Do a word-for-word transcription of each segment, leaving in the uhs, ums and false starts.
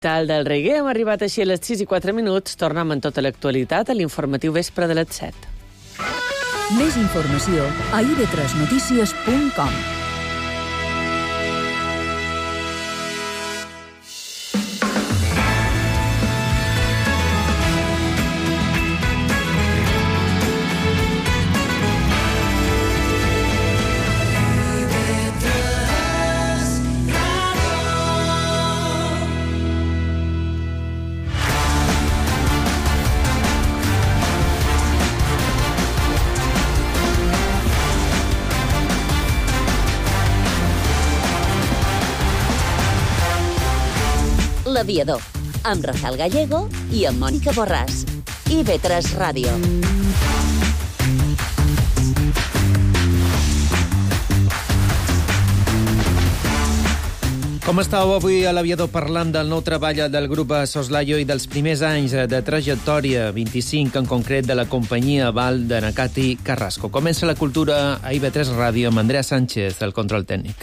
Tal del reggae, hem arribat així a les sis i quatre minuts. Tornem en tota l'actualitat a l'informatiu vespre de les set. Més informació a i ve tres notícies punt com. L'Aviador, amb Rafael Gallego i amb Mònica Borràs. i ve tres Ràdio. Com estàu avui a l'Aviador parlant del nou treball del grup Soslayo i dels primers anys de trajectòria, vint-i-cinc en concret, de la companyia Val de Nakati Carrasco. Comença la cultura a i ve tres Ràdio amb Andrea Sánchez, el control tècnic.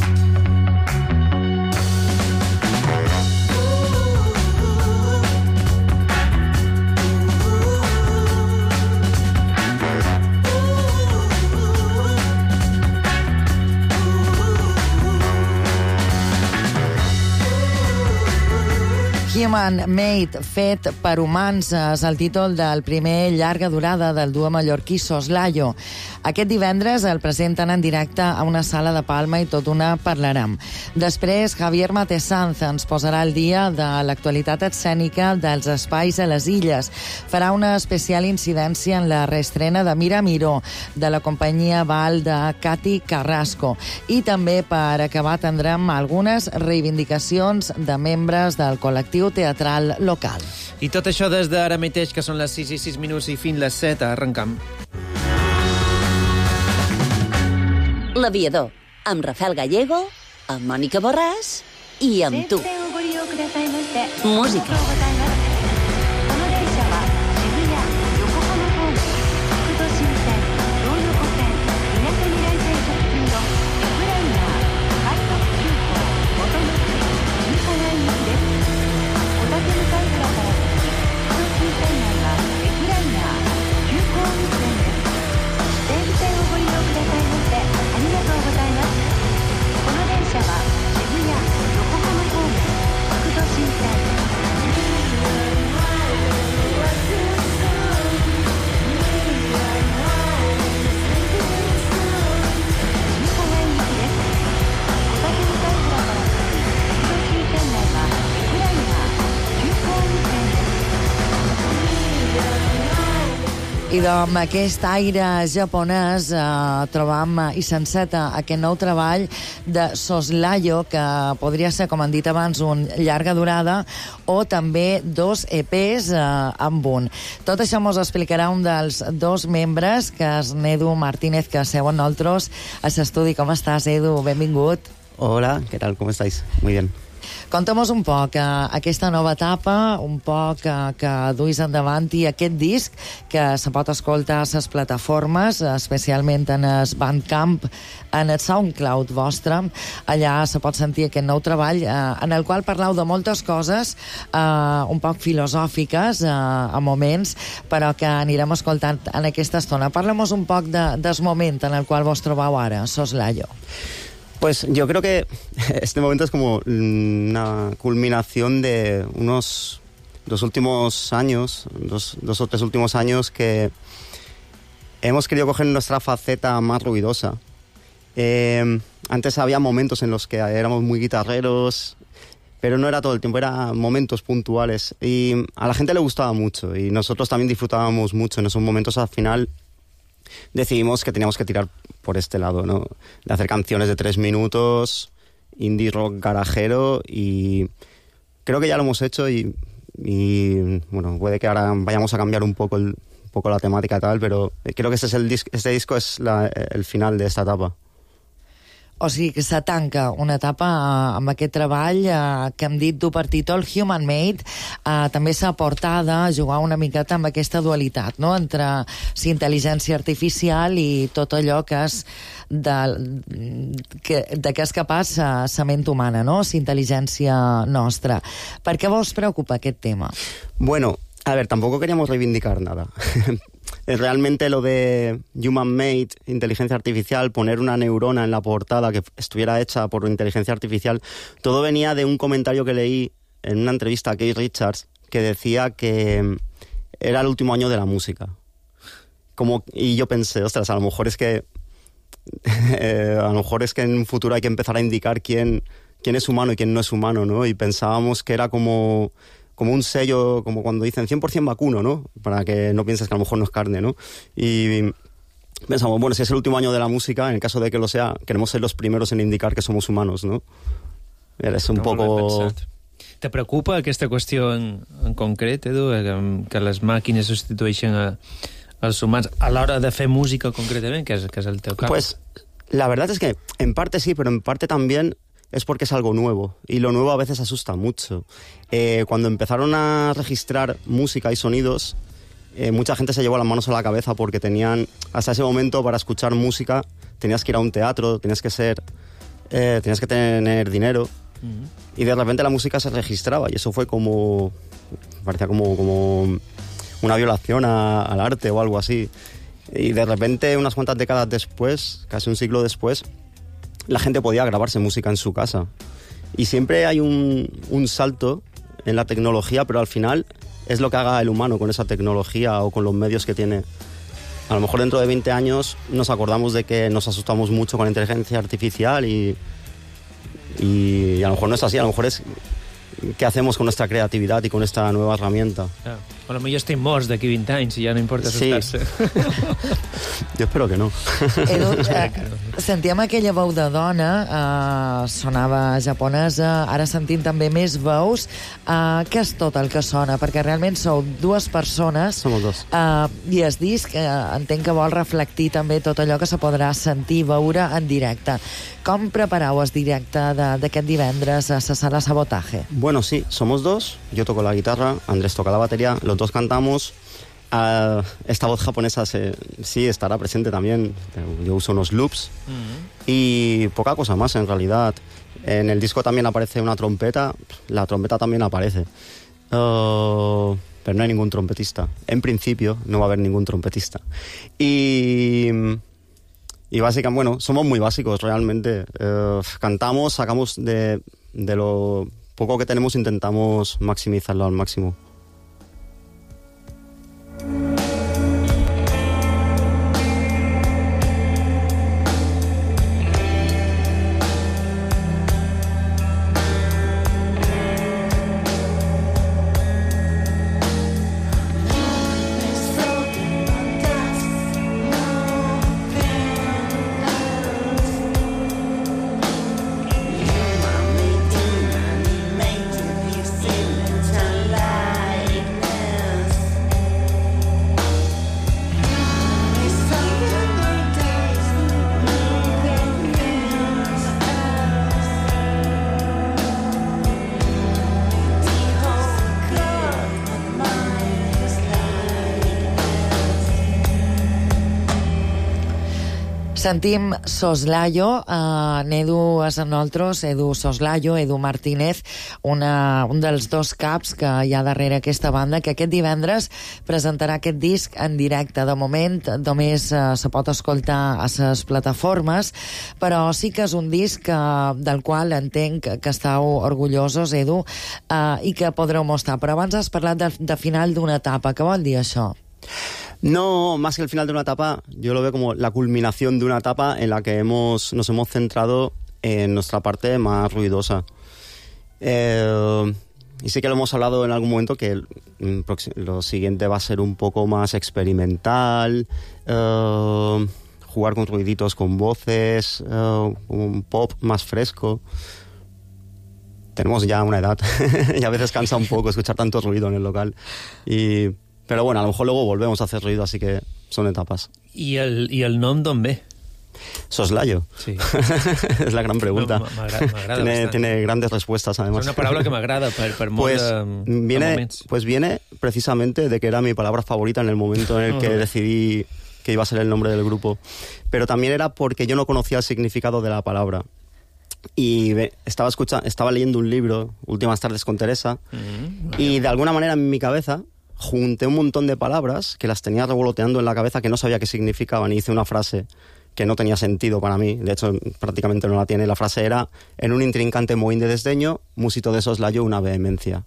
Human Made, fet per humans, és el títol del primer llarga durada del duo mallorquí Soslayo. Aquest divendres el presenten en directe a una sala de Palma i tot una parlarem. Després, Javier Matesanz ens posarà al dia de l'actualitat escènica dels espais a les illes. Farà una especial incidència en la reestrena de Mira Miró, de la companyia Val de Nakati Carrasco. I també, per acabar, tindrem algunes reivindicacions de membres del col·lectiu teatral local. I tot això des d'ara mateix, que són les sis i sis minuts i fins les set, arrencam. L'Aviador, amb Rafael Gallego, amb Mònica Borràs i amb tu. Música. I amb aquest aire japonès eh, trobam i s'enceta aquest nou treball de Soslayo, que podria ser, com han dit abans, un llarga durada o també dos E Pes eh, amb un. Tot això ens explicarà un dels dos membres, que és Edu Martínez, que seu amb nosaltres a l'estudi. Com estàs, Edu? Benvingut. Hola, ¿qué tal? ¿Cómo estáis? Muy bien. Conta'm-nos un poc eh, aquesta nova etapa, un poc eh, que duis endavant, i aquest disc que se pot escoltar a les plataformes, especialment en el Bandcamp, en el SoundCloud vostre. Allà se pot sentir aquest nou treball eh, en el qual parlau de moltes coses eh, un poc filosòfiques eh, a moments, però que anirem escoltant en aquesta estona. Parla-mos un poc de, del moment en el qual vos trobau ara, Soslayo. Pues yo creo que este momento es como una culminación de unos dos últimos años, dos, dos o tres últimos años que hemos querido coger nuestra faceta más ruidosa. Eh, antes había momentos en los que éramos muy guitarreros, pero no era todo el tiempo, eran momentos puntuales. Y a la gente le gustaba mucho y nosotros también disfrutábamos mucho en esos momentos. Al final decidimos que teníamos que tirar por este lado, ¿no? De hacer canciones de tres minutos, indie rock garajero, y creo que ya lo hemos hecho y, y bueno, puede que ahora vayamos a cambiar un poco, el, un poco la temática y tal, pero creo que este, es el dis- este disco es la, el final de esta etapa. O sigui que se tanca una etapa uh, amb aquest treball uh, que hem dit dur per títol Human Made. Uh, també s'ha portat a jugar una miqueta amb aquesta dualitat, no?, entre si intel·ligència artificial i tot allò que és de, que, de què és capaç uh, la ment humana, no?, si intel·ligència nostra. Per què vos preocupa aquest tema? Bueno, a ver, tampoco queríamos reivindicar nada. Realmente lo de Human Made, inteligencia artificial, poner una neurona en la portada que estuviera hecha por inteligencia artificial, todo venía de un comentario que leí en una entrevista a Keith Richards que decía que era el último año de la música. Como, y yo pensé, ostras, a lo mejor es que eh, a lo mejor es que en un futuro hay que empezar a indicar quién, quién es humano y quién no es humano, ¿no? Y pensábamos que era como... como un sello, como cuando dicen cien por ciento vacuno, ¿no? Para que no pienses que a lo mejor no es carne, ¿no? Y pensamos, bueno, si es el último año de la música, en el caso de que lo sea, queremos ser los primeros en indicar que somos humanos, ¿no? Es un no, poco... Te preocupa aquesta qüestió en, en concret, Edu, que, que les màquines substitueixen a, als humans a l'hora de fer música concretament, que és, que és el teu cas? Pues la verdad es que en parte sí, pero en parte también es porque es algo nuevo, y lo nuevo a veces asusta mucho. Eh, cuando empezaron a registrar música y sonidos, eh, mucha gente se llevó las manos a la cabeza porque tenían, hasta ese momento, para escuchar música, tenías que ir a un teatro, tenías que ser, eh, tenías que tener dinero, uh-huh. Y de repente la música se registraba, y eso fue como, parecía como, como una violación a, al arte o algo así. Y de repente, unas cuantas décadas después, casi un siglo después, la gente podía grabarse música en su casa. Y siempre hay un, un salto en la tecnología, pero al final es lo que haga el humano con esa tecnología o con los medios que tiene. A lo mejor dentro de veinte años nos acordamos de que nos asustamos mucho con la inteligencia artificial y, y a lo mejor no es así, a lo mejor es qué hacemos con nuestra creatividad y con esta nueva herramienta. Ah, a lo millor estem morts d'aquí vint anys i ja no importa assustar-se. Sí. Jo espero que no. Edu, eh, sentíem aquella veu de dona, eh, sonava japonesa, ara sentim també més veus. Eh, què és tot el que sona? Perquè realment sou dues persones. Som dos. Eh, I el disc eh, entenc que vol reflectir també tot allò que se podrà sentir, veure en directe. Com prepareu el directe d'aquest divendres a la Sala Sabotaje? Bueno, sí, somos dos. Yo toco la guitarra, Andrés toca la batería, los dos cantamos. Uh, esta voz japonesa se, sí estará presente también. Yo uso unos loops. Uh-huh. Y poca cosa más, en realidad. En el disco también aparece una trompeta. La trompeta también aparece. Uh, pero no hay ningún trompetista. En principio no va a haber ningún trompetista. Y... Y básicamente, bueno, somos muy básicos realmente. Uh, cantamos, sacamos de, de lo poco que tenemos, intentamos maximizarlo al máximo. Sentim Soslayo, uh, n'Edu és amb nosaltres, Edu Soslayo, Edu Martínez, una, un dels dos caps que hi ha darrere aquesta banda, que aquest divendres presentarà aquest disc en directe. De moment només uh, se pot escoltar a les plataformes, però sí que és un disc uh, del qual entenc que estàu orgullosos, Edu, uh, i que podreu mostrar. Però abans has parlat de, de final d'una etapa. Què vol dir això? No, más que el final de una etapa, yo lo veo como la culminación de una etapa en la que hemos, nos hemos centrado en nuestra parte más ruidosa. Eh, y sí que lo hemos hablado en algún momento, que el, lo siguiente va a ser un poco más experimental, eh, jugar con ruiditos, con voces, eh, un pop más fresco. Tenemos ya una edad y a veces cansa un poco escuchar tanto ruido en el local. Y... Pero bueno, a lo mejor luego volvemos a hacer ruido, así que son etapas. I el, i el nom d'on ve? Soslayo. Sí. Es la gran pregunta. M'agrada tiene, bastant. tiene grandes respuestas, además. Es una palabra que m'agrada per, per molt pues, de, viene, de moments. Pues viene precisamente de que era mi palabra favorita en el momento en el que decidí que iba a ser el nombre del grupo. Pero también era porque yo no conocía el significado de la palabra. Y estaba, escucha, estaba leyendo un libro, Últimas tardes con Teresa, mm-hmm. y de alguna manera en mi cabeza junté un montón de palabras que las tenía revoloteando en la cabeza que no sabía qué significaban, y hice una frase que no tenía sentido para mí, de hecho prácticamente no la tiene. La frase era: en un intrincante mohín de desdeño, músito de soslayo una vehemencia.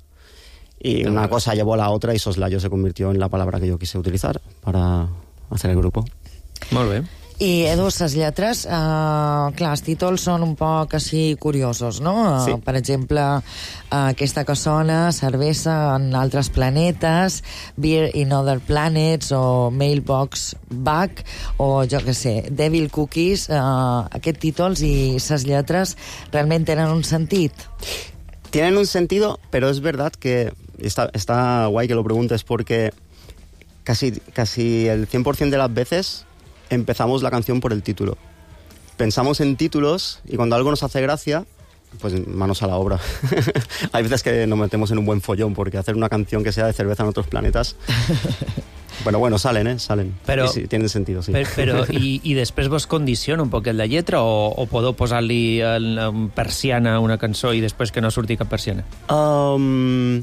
Y una cosa llevó a la otra y soslayo se convirtió en la palabra que yo quise utilizar para hacer el grupo. Molt bé. I, Edu, les lletres, eh, clar, els títols són un poc així curiosos, no? Sí. Uh, per exemple, uh, aquesta que sona, Cervesa en altres planetes, Beer in Other Planets, o Mailbox Bug, o jo què sé, Devil Cookies. Uh, aquests títols i les lletres realment tenen un sentit? Tienen un sentido, pero es verdad que está, está guay que lo preguntes, porque casi, casi el cien por ciento de las veces empezamos la canción por el título. Pensamos en títulos y cuando algo nos hace gracia, pues manos a la obra. Hay veces que nos metemos en un buen follón, porque hacer una canción que sea de Cerveza en otros planetas... Bueno, bueno, salen, eh? Salen. Però, I sí, tienen sentido, sí. Però, però i, i després vos condiciona un poquet la lletra, o, o podeu posar-li el, el persiana a una cançó i després que no surti cap persiana? Um,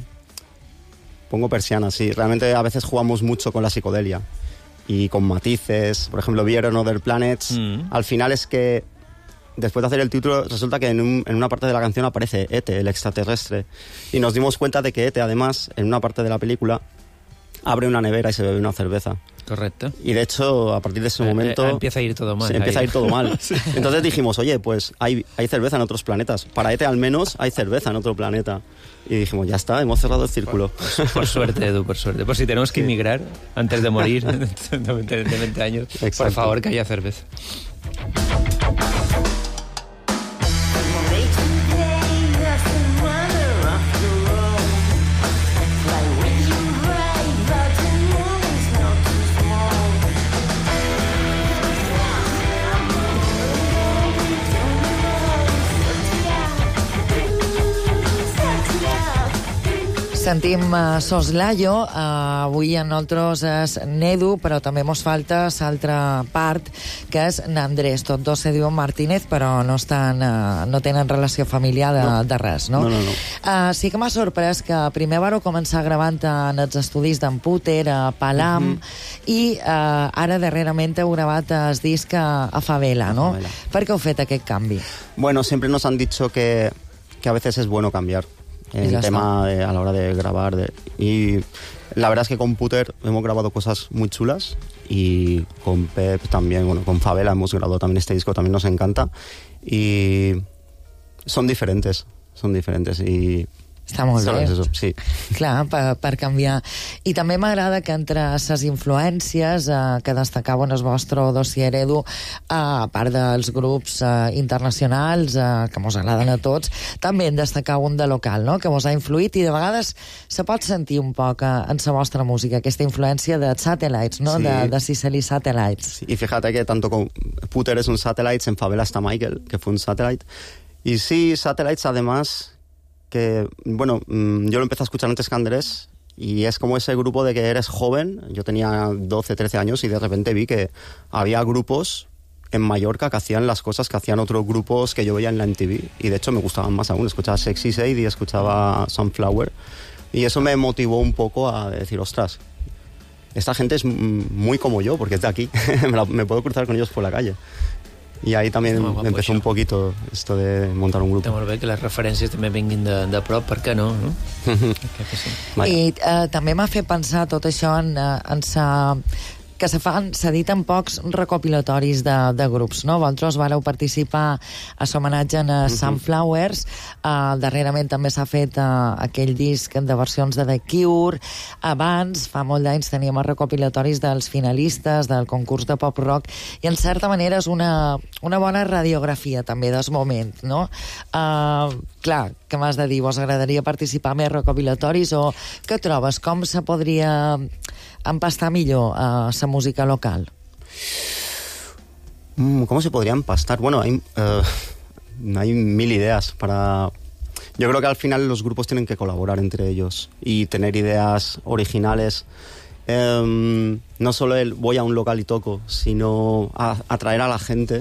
pongo persiana, sí. Realmente a veces jugamos mucho con la psicodelia y con matices. Por ejemplo, Beer on Other Planets. Mm. Al final es que después de hacer el título, resulta que en, un, en una parte de la canción aparece Ete, el extraterrestre. Y nos dimos cuenta de que Ete, además, en una parte de la película, abre una nevera y se bebe una cerveza. Correcto. Y de hecho, a partir de ese momento... Eh, eh, empieza a ir todo mal. Sí, empieza ahí. a ir todo mal. Sí. Entonces dijimos, oye, pues hay, hay cerveza en otros planetas. Para Ete, al menos, hay cerveza en otro planeta. Y dijimos, ya está, hemos cerrado el círculo. Por, por suerte, Edu, por suerte. Por si tenemos que emigrar antes de morir, de veinte años, exacto. Por favor, que haya cerveza. Sentim uh, Soslayo, uh, avui en nosaltres és Nedu, però també mos falta l'altra part, que és Nandrés. Tots dos se diuen Martínez, però no, estan, uh, no tenen relació familiar de, no. de res, no? No, no, no. Uh, sí que m'ha sorprès que primer vareu començar gravant en els estudis d'en Puter, a Palam, mm-hmm. i uh, ara darrerament heu gravat el disc a, a Favela, no? Favela. Per què heu fet aquest canvi? Bueno, siempre nos han dicho que, que a veces es bueno cambiar. El tema de, a la hora de grabar de, y la verdad es que con Puter hemos grabado cosas muy chulas, y con Pep también, bueno, con Favela hemos grabado también este disco, también nos encanta, y son diferentes, son diferentes y està molt bé. Eso, sí. Clar, per, per canviar. I també m'agrada que entre les influències eh, que destacaven el vostre dossier, Edu, eh, a part dels grups eh, internacionals, eh, que mos agraden a tots, també en destacar un de local, no?, que mos ha influït, i de vegades se pot sentir un poc eh, en la vostra música, aquesta influència de Satellites, no?, sí. de, de Sicily Satellites. Sí, y fíjate que tanto con Puter es un Satellites, en Favela está Michael, que fue un Satellite. Y sí, Satellites además... que, bueno, yo lo empecé a escuchar antes que Andrés, y es como ese grupo de que eres joven. Yo tenía doce, trece años y de repente vi que había grupos en Mallorca que hacían las cosas que hacían otros grupos que yo veía en la M T V, y de hecho me gustaban más aún. Escuchaba Sexy Shade y escuchaba Sunflower, y eso me motivó un poco a decir, ostras, esta gente es muy como yo, porque es de aquí. me, la, me puedo cruzar con ellos por la calle. Y ahí también guapo, empezó això. un poquito esto de montar un grupo. Està molt bé que les referències també vinguin de, de prop, per què no? no? que sí. I eh, també m'ha fet pensar tot això en, en sa... que se fan, s'editen pocs recopilatoris de, de grups, no? Vosaltres vareu participar a l'homenatge a uh-huh. Sunflowers, uh, darrerament també s'ha fet uh, aquell disc de versions de The Cure, abans, fa molt d'anys, teníem els recopilatoris dels finalistes del concurs de pop-rock, i en certa manera és una, una bona radiografia també del moment, no? Uh, clar, què m'has de dir? Vos agradaria participar més recopilatoris, o què trobes? Com se podria empastar millor a la música local? ¿Cómo se podría empastar? Bueno, hay, uh, hay mil ideas para... Yo creo que al final los grupos tienen que colaborar entre ellos y tener ideas originales. Um, no solo el voy a un local y toco, sino a, atraer a la gente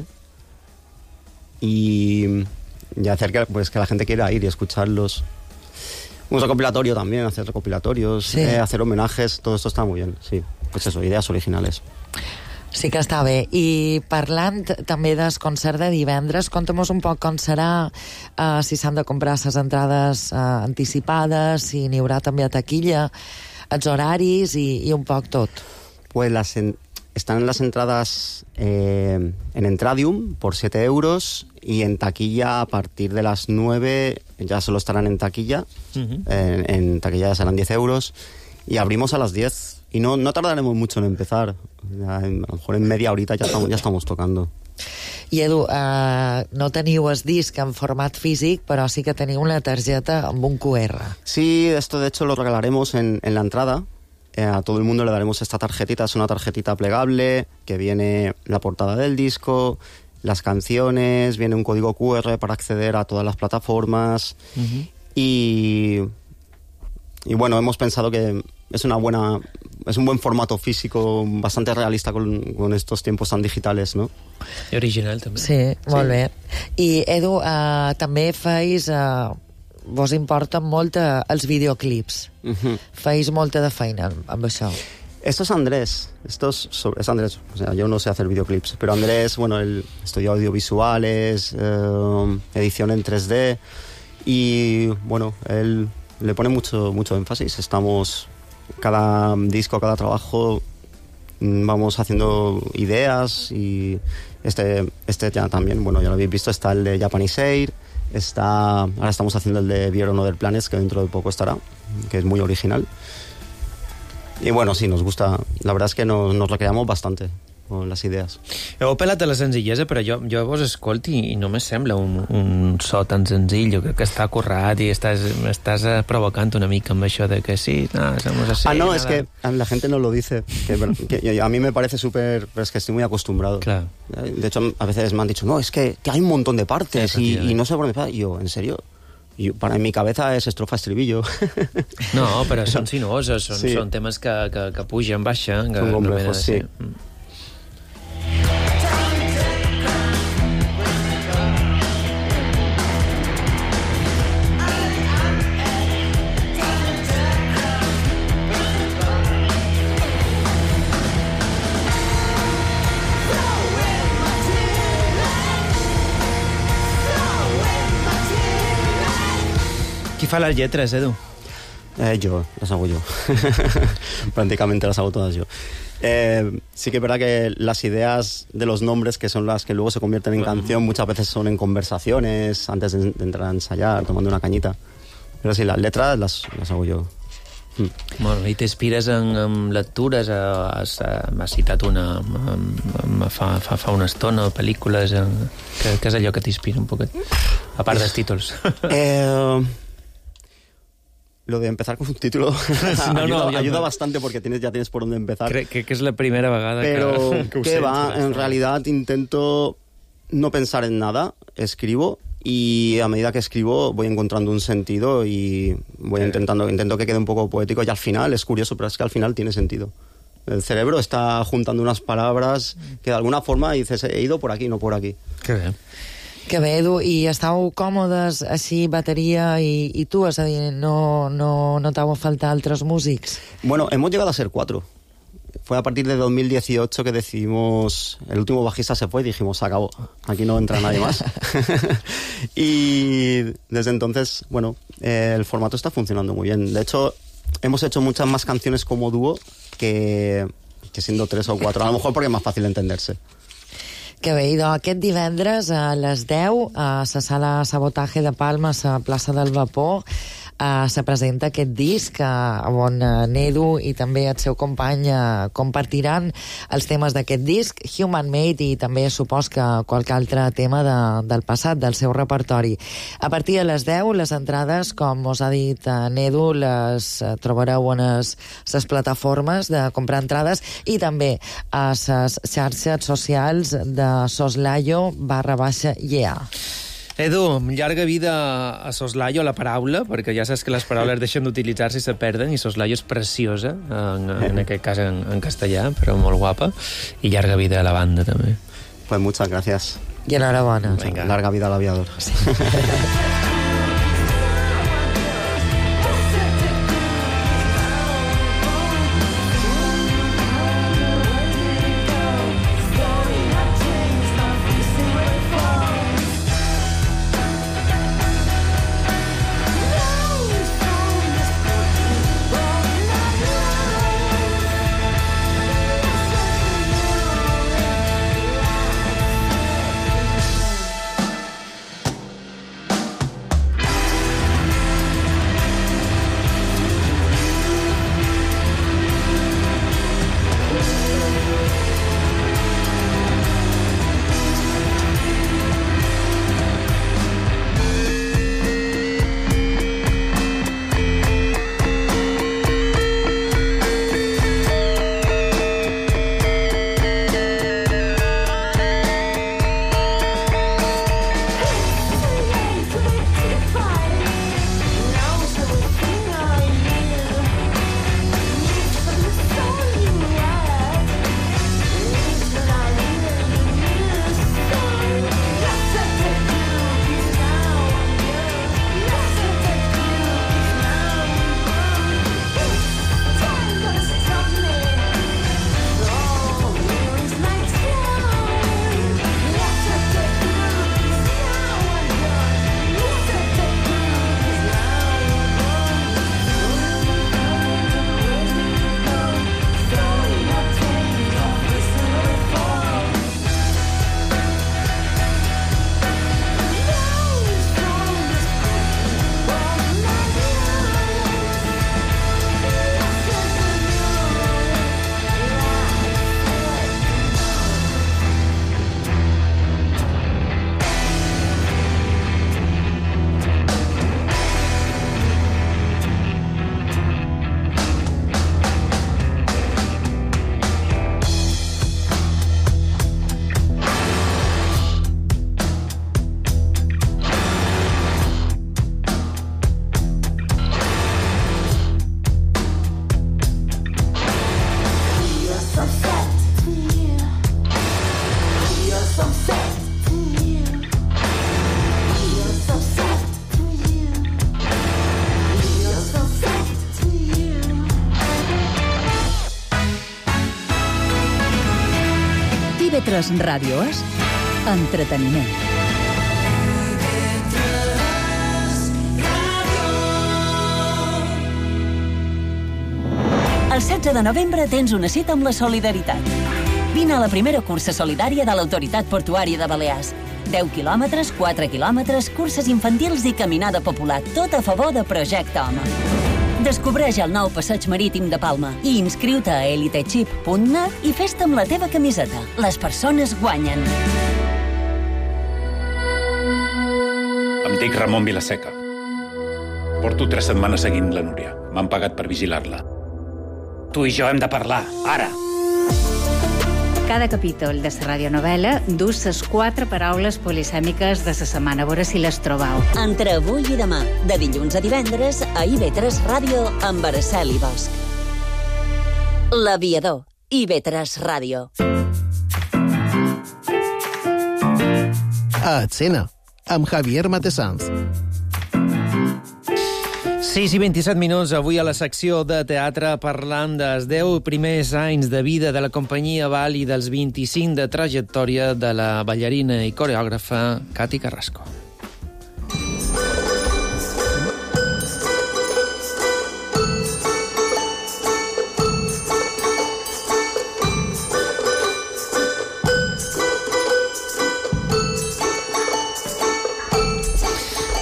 y, y hacer que, pues, que la gente quiera ir y escucharlos. Un recopilatorio también, hacer recopilatorios, sí. eh, hacer homenajes, todo esto está muy bien, sí. Pues eso, idees originales. Sí que està bé. I parlant també del concert de divendres, conta'm-nos un poc com serà, uh, si s'han de comprar les entrades uh, anticipades, si n'hi haurà també a taquilla, els horaris i, i un poc tot. Pues las en... están las entradas eh, en Entradium por siete euros y en taquilla a partir de las nueve ya solo estarán en taquilla. Uh-huh. En, en taquilla ya serán diez euros y abrimos a las diez. Y no, no tardaremos mucho en empezar. A lo mejor en media horita ya estamos, ya estamos tocando. I Edu, uh, no teniu el disc en format físic, però sí que teniu una targeta amb un cu erre. Sí, esto de hecho lo regalaremos en, en la entrada. Eh, a todo el mundo le daremos esta tarjetita. Es una tarjetita plegable que viene la portada del disco, las canciones, viene un código cu erre para acceder a todas las plataformas. Uh-huh. Y... Y bueno, hemos pensado que es una buena, es un buen formato físico, bastante realista con, con estos tiempos tan digitales, ¿no? I original, també. Sí, molt sí. bé. I, Edu, uh, també feis... Uh, vos importen molt uh, els videoclips. Uh-huh. Feis molta de feina amb això. Esto es Andrés. Esto es, sobre, es Andrés. O sea, yo no sé hacer videoclips, pero Andrés, bueno, él estudió audiovisuales, eh, edición en tres D, y bueno, él... le pone mucho mucho énfasis. Estamos, cada disco, cada trabajo, vamos haciendo ideas, y este este ya también, bueno, ya lo habéis visto, está el de Japanese Air, está, ahora estamos haciendo el de Beyond Other Planets, que dentro de poco estará, que es muy original. Y bueno, sí, nos gusta, la verdad es que nos, nos recreamos bastante con les idees. Heu apel·lat a la senzillesa, però jo, jo vos escolto i no me sembla un, un so tan senzill. Jo crec que està currat i estàs, estàs provocant una mica amb això de que sí, no, somos así. Ah, no, nada. Es que la gente no lo dice. Que, que a mí me parece súper... Pero es que estoy muy acostumbrado. Claro. De hecho, a veces me han dicho, no, es que hay un montón de partes y, y no sé por dónde pasa. Y yo, ¿en serio? Y para en mi cabeza es estrofa, estribillo. No, però són sinuosos, són, sí. són temes que, que, que pugen, baixen, que són no venen a ser. Sí. Qui fa les lletres, Edu? Eh, yo, las hago yo. Prácticamente las hago todas yo. Eh, sí que es verdad que las ideas de los nombres, que son las que luego se convierten en canción, muchas veces son en conversaciones, antes de, de entrar a ensayar, tomando una cañita. Pero sí, las letras las, las hago yo. Mm. Bueno, i t'inspires en, en lectures, has, has citat una fa, fa, fa una estona, pel·lícules, en, que, que és allò que t'inspira un poquet, a part dels títols? Eh... Lo de empezar con un título no, ayuda, no, ayuda no. bastante, porque tienes, ya tienes por dónde empezar. Crec que, que és la primera vegada Pero que, que, que va, en realidad intento no pensar en nada, escribo, y a medida que escribo voy encontrando un sentido y voy intentando intento que quede un poco poético, y al final, es curioso, pero es que al final tiene sentido. El cerebro está juntando unas palabras que de alguna forma dices, he ido por aquí, no por aquí. Que bé. Que bé, Edu, i estàu còmodes així, bateria i, i tu, és a dir, no, no, no t'heu faltat altres músics? Bueno, hemos llegado a ser cuatro. Fue a partir de dos mil dieciocho que decidimos, el último bajista se fue y dijimos, se acabó, aquí no entra nadie más. Y desde entonces, bueno, eh, el formato está funcionando muy bien. De hecho, hemos hecho muchas más canciones como dúo que, que siendo tres o cuatro, a lo mejor porque es más fácil entenderse. Que bé, idò, aquest divendres a les deu a la sala Sabotaje de Palma, a la plaça del Vapor, eh, se presenta aquest disc eh, on eh, Nedu i també el seu company eh, compartiran els temes d'aquest disc, Human Made, i també supos que qualque altre tema de, del passat, del seu repertori. A partir de les deu, les entrades, com us ha dit eh, Nedu, les eh, trobareu en les plataformes de comprar entrades i també a les xarxes socials de Soslayo barra baixa yeah. Edu, llarga vida a Soslayo, la paraula, perquè ja saps que les paraules deixen d'utilitzar-se i se perden, i Soslayo és preciosa, en, en aquest cas en, en castellà, però molt guapa, i llarga vida a la banda, també. Pues muchas gracias. I enhorabona. Venga. Larga vida al aviador. Sí. I V tres Ràdio és entreteniment. El setze de novembre tens una cita amb la solidaritat. Vine a la primera cursa solidària de l'Autoritat Portuària de Balears. deu quilòmetres, quatre quilòmetres, curses infantils i caminada popular, tot a favor de Projecte Home. Descobreix el nou passeig marítim de Palma i inscriu-te a elitechip punt net i fes-te amb la teva camiseta. Les persones guanyen. Em dic Ramon Vilaseca. Porto tres setmanes seguint la Núria. M'han pagat per vigilar-la. Tu i jo hem de parlar, ara. Cada capítol de la radionovel·la du les quatre paraules polisèmiques de la setmana. A veure si les trobau. Entre avui i demà, de dilluns a divendres, a I V tres Ràdio amb Araceli Bosch. L'Aviador, I V tres Ràdio. A escena, amb Javier Matesanz. sis i vint-i-set minuts, avui a la secció de teatre parlant dels deu primers anys de vida de la companyia Val i dels vint-i-cinc de trajectòria de la ballarina i coreògrafa Cati Carrasco.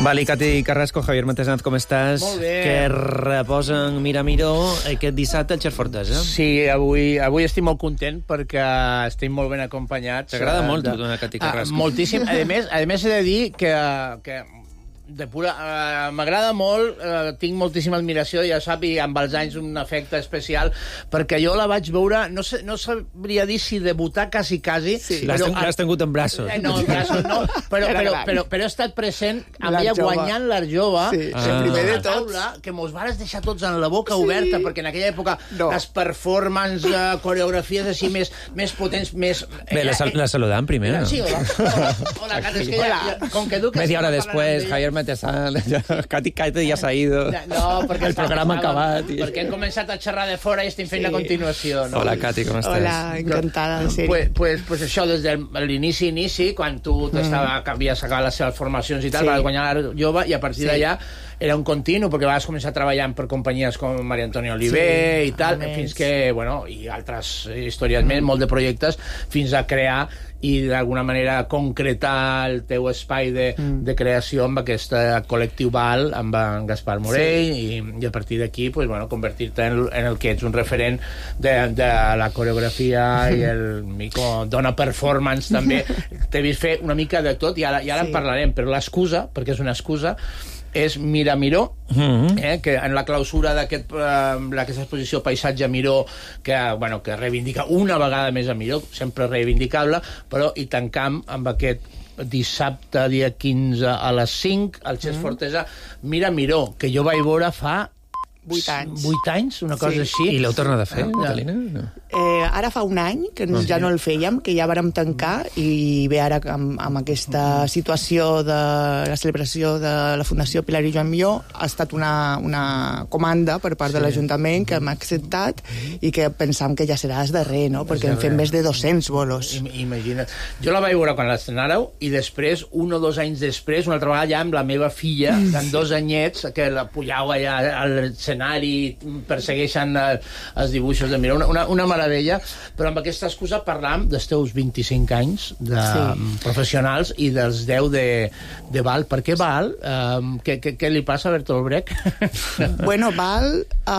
Vale, Cati Carrasco, Javier Matesanz, com estàs? Molt bé. Que reposen Mira Miró aquest dissabte al Xer Fortesa. Sí, avui, avui estic molt content perquè estic molt ben acompanyats. T'agrada eh, molt, de... tu, dona Cati Carrasco. Ah, moltíssim. A més, a més, he de dir que... que de pura... Uh, m'agrada molt, uh, tinc moltíssima admiració, ja sap, i amb els anys un efecte especial, perquè jo la vaig veure, no, sé, no sabria dir si debutar quasi, quasi... Sí. L'has ten, tengut en braços. Eh, no, en braços no, però, però, però, però he estat present amb ella guanyant l'Art Jove, sí, ah. el primer de tots. Taula, que mos vares deixar tots en la boca sí. oberta, perquè en aquella època no. les performances, uh, coreografies així més, més potents, més... Bé, la, sal la saludam primer, no? Sí, hola. Hola, hola Cat, és que ja, ja, com que du que... Media hora después, Javier Matesanz, Cati Cati ja s'ha ido. No, perquè el programa ha acabat. I... Perquè hem començat a xerrar de fora i estem fent sí. la continuació. No? Hola, Cati, com estàs? Hola, encantada de ser-hi. Pues, pues, pues això, des de l'inici, inici, quan tu mm. havies acabat les seves formacions i tal, sí. vas guanyar l'Art Jove, i a partir sí. d'allà era un continu, perquè vas començar treballant per companyies com Maria Antònia Oliver sí, i tal, fins que, bueno, i altres històries mm. més, molt de projectes, fins a crear i d'alguna manera concretar el teu espai de, mm. de creació amb aquest col·lectiu Val, amb en Gaspar Morell, sí. i, i a partir d'aquí pues, bueno, convertir-te en, en el que ets un referent de, de la coreografia i el mico, dona performance també. T'he vist fer una mica de tot i ara, i ara sí. en parlarem, però l'excusa, perquè és una excusa, és Mira Miró, mm-hmm. eh, que en la clausura d'aquesta aquest, uh, exposició Paisatge Miró, que, bueno, que reivindica una vegada més a Miró, sempre reivindicable, però i tancam amb aquest dissabte, dia quinze, a les cinc, al Xer mm-hmm. Fortesa, Mira Miró, que jo vaig veure fa... Vuit anys. Vuit anys, una cosa sí. així. I l'heu tornat a fer, Catalina? No. Eh, ara fa un any que uh-huh. ja no el fèiem, que ja vàrem tancar, i bé, ara amb, amb aquesta situació de la celebració de la Fundació Pilar i Joan Miró ha estat una, una comanda per part sí. de l'Ajuntament que m'ha acceptat i que pensam que ja serà el darrer, no? Perquè hem fet més de dos-cents bolos. Imagina't. Jo la vaig veure quan l'estrenàreu i després, un o dos anys després, una altra vegada ja amb la meva filla, amb dos anyets, que la pujau allà al escenari, persegueixen els dibuixos de Miró, una, una, una meravella, però amb aquesta excusa parlam dels teus vint-i-cinc anys de sí. professionals i dels deu de, de Val. Per què Val? Um, què, què, què li passa a Bertolt Brecht? Bueno, Val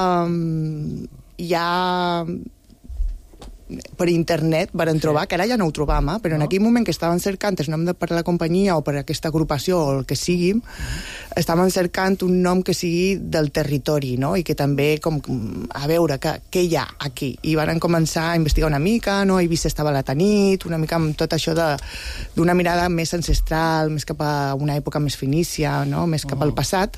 um, ja... per internet varen trobar, que ara ja no ho trobam, eh? però en aquell moment que estaven cercant el nom de, per la companyia o per aquesta agrupació o el que sigui, estaven cercant un nom que sigui del territori, no? I que també, com a veure què, què hi ha aquí. I varen començar a investigar una mica, no? He vist estava a la Tanit, una mica amb tot això d'una mirada més ancestral, més cap a una època més fenícia, no? Més cap al passat,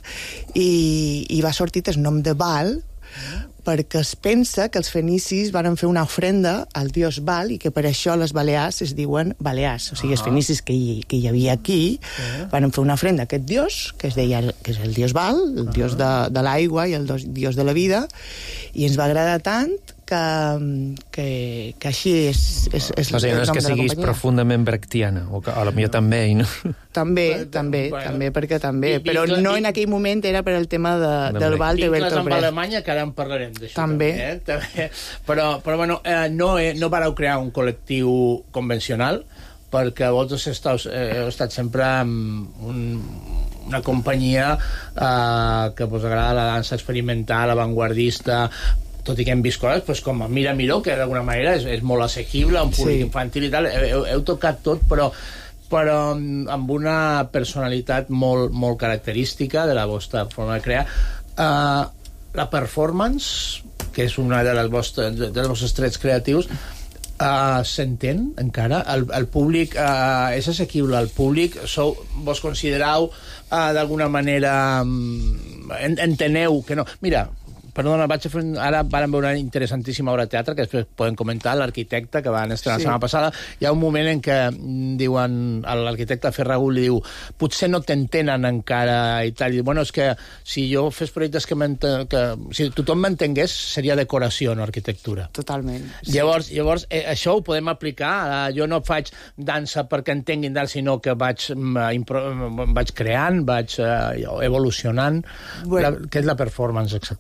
i, i va sortir el nom de Val, perquè es pensa que els fenicis van fer una ofrenda al dios Val i que per això les Balears es diuen Balears. O sigui, els fenicis que hi, que hi havia aquí van fer una ofrenda a aquest dios, que es deia que és el dios Val, el dios de, de l'aigua i el dios de la vida, i ens va agradar tant que, que, que així és, és, és o sigui, no és que siguis profundament brechtiana, o que a la millor també, no? També, també, bueno, també, perquè també, i, però i, no en aquell moment era per el tema de, de del Val de Bertolt Brecht. Amb Alemanya, que ara en parlarem d'això. També. També, eh? també. Però, però bueno, eh, no, eh, no vareu crear un col·lectiu convencional, perquè vosaltres esteu, eh, heu estat sempre amb un, una companyia eh, que us agrada la dansa experimental, avantguardista, tot i que hem vist coses pues, com Mira Miró, que d'alguna manera és, és molt assequible, un públic sí. infantil i tal, heu, heu tocat tot, però però amb una personalitat molt, molt característica de la vostra forma de crear. Uh, la performance, que és una de les vostres, de, dels vostres trets creatius, uh, s'entén encara? El, el públic uh, és assequible al públic? Sou, vos considerau uh, d'alguna manera um, enteneu que no... Mira, perdona, vaig a fer... Ara vam veure una interessantíssima obra de teatre, que després podem comentar, L'arquitecte, que van estrenar sí. la setmana passada. Hi ha un moment en què diuen, l'arquitecte Ferragut li diu, potser no t'entenen encara i tal. I diu, bueno, és que si jo fes projectes que, que si tothom m'entengués, seria decoració, no arquitectura. Totalment. Sí. Llavors, llavors eh, això ho podem aplicar. Jo no faig dansa perquè entenguin dansa, sinó que vaig, impro, vaig creant, vaig eh, evolucionant. Bueno, la, què és la performance, exactament? Jo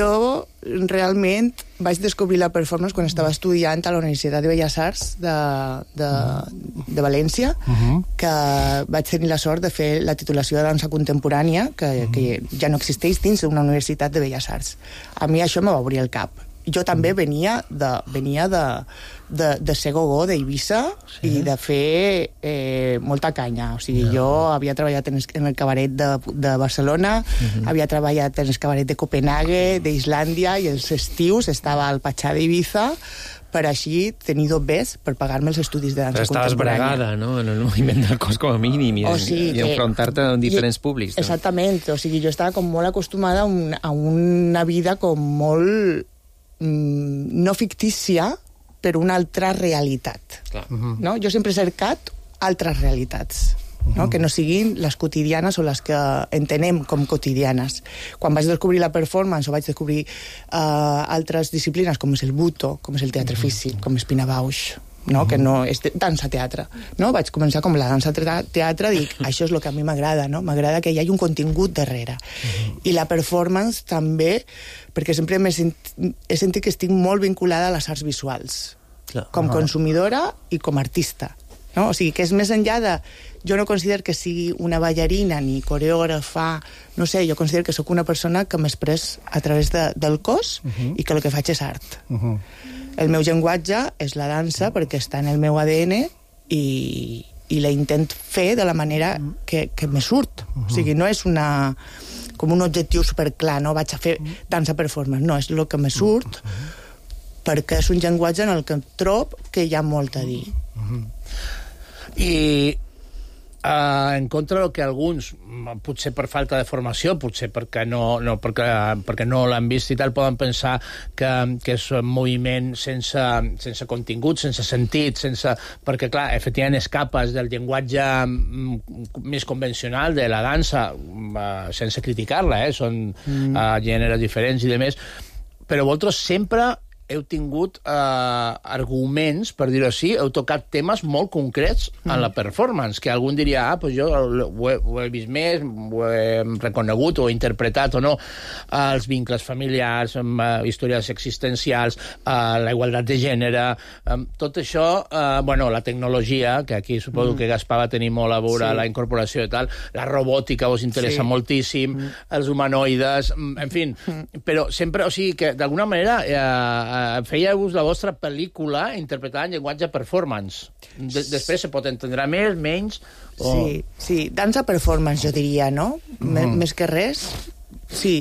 jo realment vaig descobrir la performance quan estava estudiant a la Universitat de Belles Arts de, de, de València, uh-huh. que vaig tenir la sort de fer la titulació de dansa contemporània, que, uh-huh. que ja no existeix dins d'una Universitat de Belles Arts. A mi això me va obrir el cap. Jo també venia de, venia de, de, de ser gogó d'Eivissa, sí. i de fer eh, molta canya. O sigui, yeah. jo havia treballat en el, en el cabaret de, de Barcelona, uh-huh. havia treballat en el cabaret de Copenhague, d'Islàndia, i els estius estava al Patxà d'Eivissa, per així tenir dobbers per pagar-me els estudis de dansa contemporània. Estaves bregada, no?, en el moviment del cos com a mínim, i, o sigui i enfrontar-te amb diferents i, públics. No? Exactament, o sigui, jo estava com molt acostumada a, un, a una vida com molt no fictícia, per una altra realitat. Uh-huh. No? Jo sempre he cercat altres realitats, uh-huh. no? que no siguin les quotidianes o les que entenem com quotidianes. Quan vaig descobrir la performance o vaig descobrir uh, altres disciplines, com és el buto, com és el teatre uh-huh. físic, com és Pina Bausch, no? Uh-huh. que no és dansa-teatre. No? Vaig començar com la dansa-teatre, dic, això és el que a mi m'agrada, no? M'agrada que hi hagi un contingut darrere. Uh-huh. I la performance també, perquè sempre m'he sent... he sentit que estic molt vinculada a les arts visuals, clar, com uh-huh. consumidora i com a artista. No? O sigui, que és més enllà de... Jo no considero que sigui una ballarina ni coreògrafa, no sé, jo considero que sóc una persona que m'express a través de, del cos uh-huh. i que el que faig és art. Uh-huh. El meu llenguatge és la dansa perquè està en el meu A D N i, i la intent fer de la manera que, que me surt. Uh-huh. O sigui, no és una... com un objectiu superclar, no? Vaig a fer dansa performance. No, és el que me surt uh-huh. perquè és un llenguatge en el que em trob que hi ha molt a dir. Uh-huh. I uh, en contra del que alguns, potser per falta de formació, potser perquè no, no, perquè, perquè no l'han vist i tal, poden pensar que, que és un moviment sense, sense contingut, sense sentit, sense... perquè, clar, efectivament escapes del llenguatge més convencional de la dansa, uh, sense criticar-la, eh? Són mm. uh, gèneres diferents i demés, però vosaltres sempre heu tingut eh, arguments, per dir-ho així, heu tocat temes molt concrets en la performance, que algú diria, ah, pues jo ho he, ho he vist més, ho he reconegut o interpretat o no, eh, els vincles familiars, eh, històries existencials, eh, la igualtat de gènere, eh, tot això, eh, bueno, la tecnologia, que aquí suposo mm. que Gaspar va tenir molt a veure, sí. la incorporació i tal, la robòtica us interessa sí. moltíssim, mm. els humanoides, en fi, mm. però sempre, o sigui, que d'alguna manera eh, fèieu la vostra pel·lícula interpretada en llenguatge performance. De després se pot entendre més, menys... O... Sí, sí, dansa performance, jo diria, no? Mm. Més que res, sí.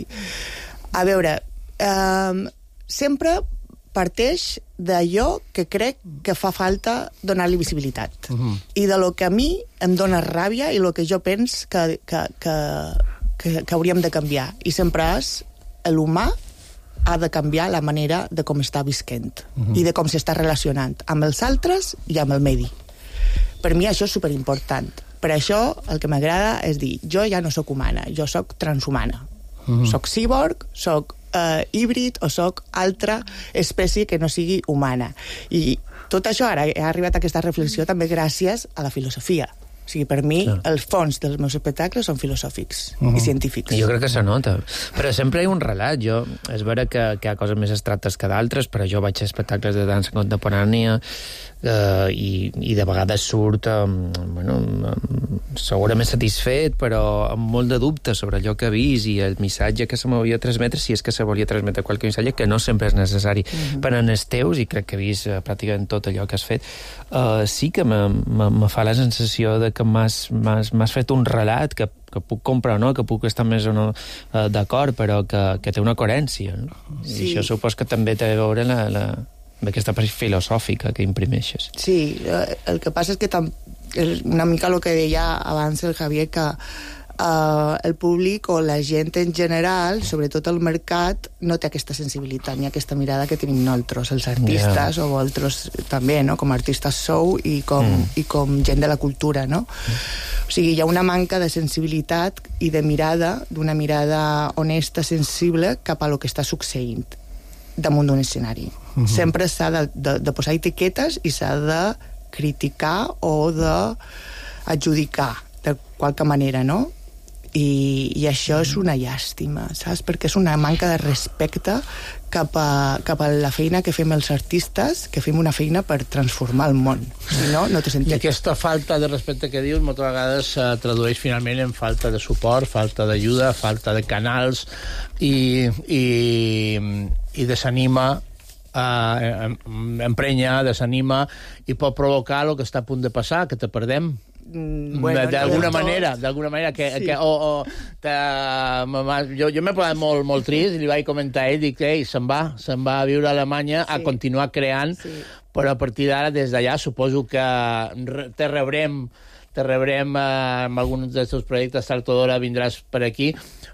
A veure, eh, sempre parteix d'allò que crec que fa falta donar-li visibilitat. Mm. I de lo que a mi em dona ràbia i lo que jo penso que, que, que, que, que hauríem de canviar. I sempre és l'humà ha de canviar la manera de com està visquent uh-huh. i de com s'està relacionant amb els altres i amb el medi. Per mi això és superimportant. Per això el que m'agrada és dir, jo ja no sóc humana, jo sóc transhumana. Uh-huh. Soc cíborg, soc uh, híbrid o soc altra espècie que no sigui humana. I tot això ara he arribat a aquesta reflexió també gràcies a la filosofia. O sigui, per mi, claro. els fons dels meus espectacles són filosòfics uh-huh. i científics. Jo crec que se nota. Però sempre hi ha un relat. Jo, és vera que, que hi ha coses més abstractes que d'altres, però jo vaig a espectacles de dansa contemporània eh, i, i de vegades surt eh, bueno, segurament satisfet, però amb molt de dubte sobre allò que he vist i el missatge que se m'havia transmetre, si és que se volia transmetre qualque missatge, que no sempre és necessari. Uh-huh. Però en els teus, i crec que he vist eh, pràcticament tot allò que has fet, eh, sí que me, me, me fa la sensació de que m'has, m'has, m'has fet un relat que, que puc comprar o no, que puc estar més o no eh, d'acord, però que, que té una coherència. No? Sí. I això supos que també té a veure la, la, amb aquesta part filosòfica que imprimeixes. Sí, el que passa és que tam, una mica el que deia abans el Javier, que Uh, el públic o la gent en general, sobretot el mercat, no té aquesta sensibilitat ni aquesta mirada que tenim nosaltres, els artistes, yeah. o vosaltres també, no? Com artistes sou i com, mm. i com gent de la cultura, no? Mm. O sigui, hi ha una manca de sensibilitat i de mirada, d'una mirada honesta, sensible, cap a lo que està succeint damunt d'un escenari. Mm-hmm. Sempre s'ha de, de, de posar etiquetes i s'ha de criticar o d'adjudicar de qualque manera, no? I, i això és una llàstima, saps? Perquè és una manca de respecte cap a, cap a la feina que fem els artistes, que fem una feina per transformar el món. Si no, no té sentit. I aquesta falta de respecte que dius moltes vegades es tradueix finalment en falta de suport, falta d'ajuda, falta de canals i, i, i desanima, eh, emprenya, desanima i pot provocar el que està a punt de passar, que te perdem. Bueno, d'alguna no manera, d'alguna manera que, sí. que o, o, te, jo, jo m'he posat molt, molt trist i li vaig comentar a ell, dic, ei, se'n va, se'n va a viure a Alemanya sí. a continuar creant, sí. però a partir d'ara, des d'allà, suposo que te rebrem, te rebrem eh, amb alguns dels teus projectes, tard o d'hora vindràs per aquí,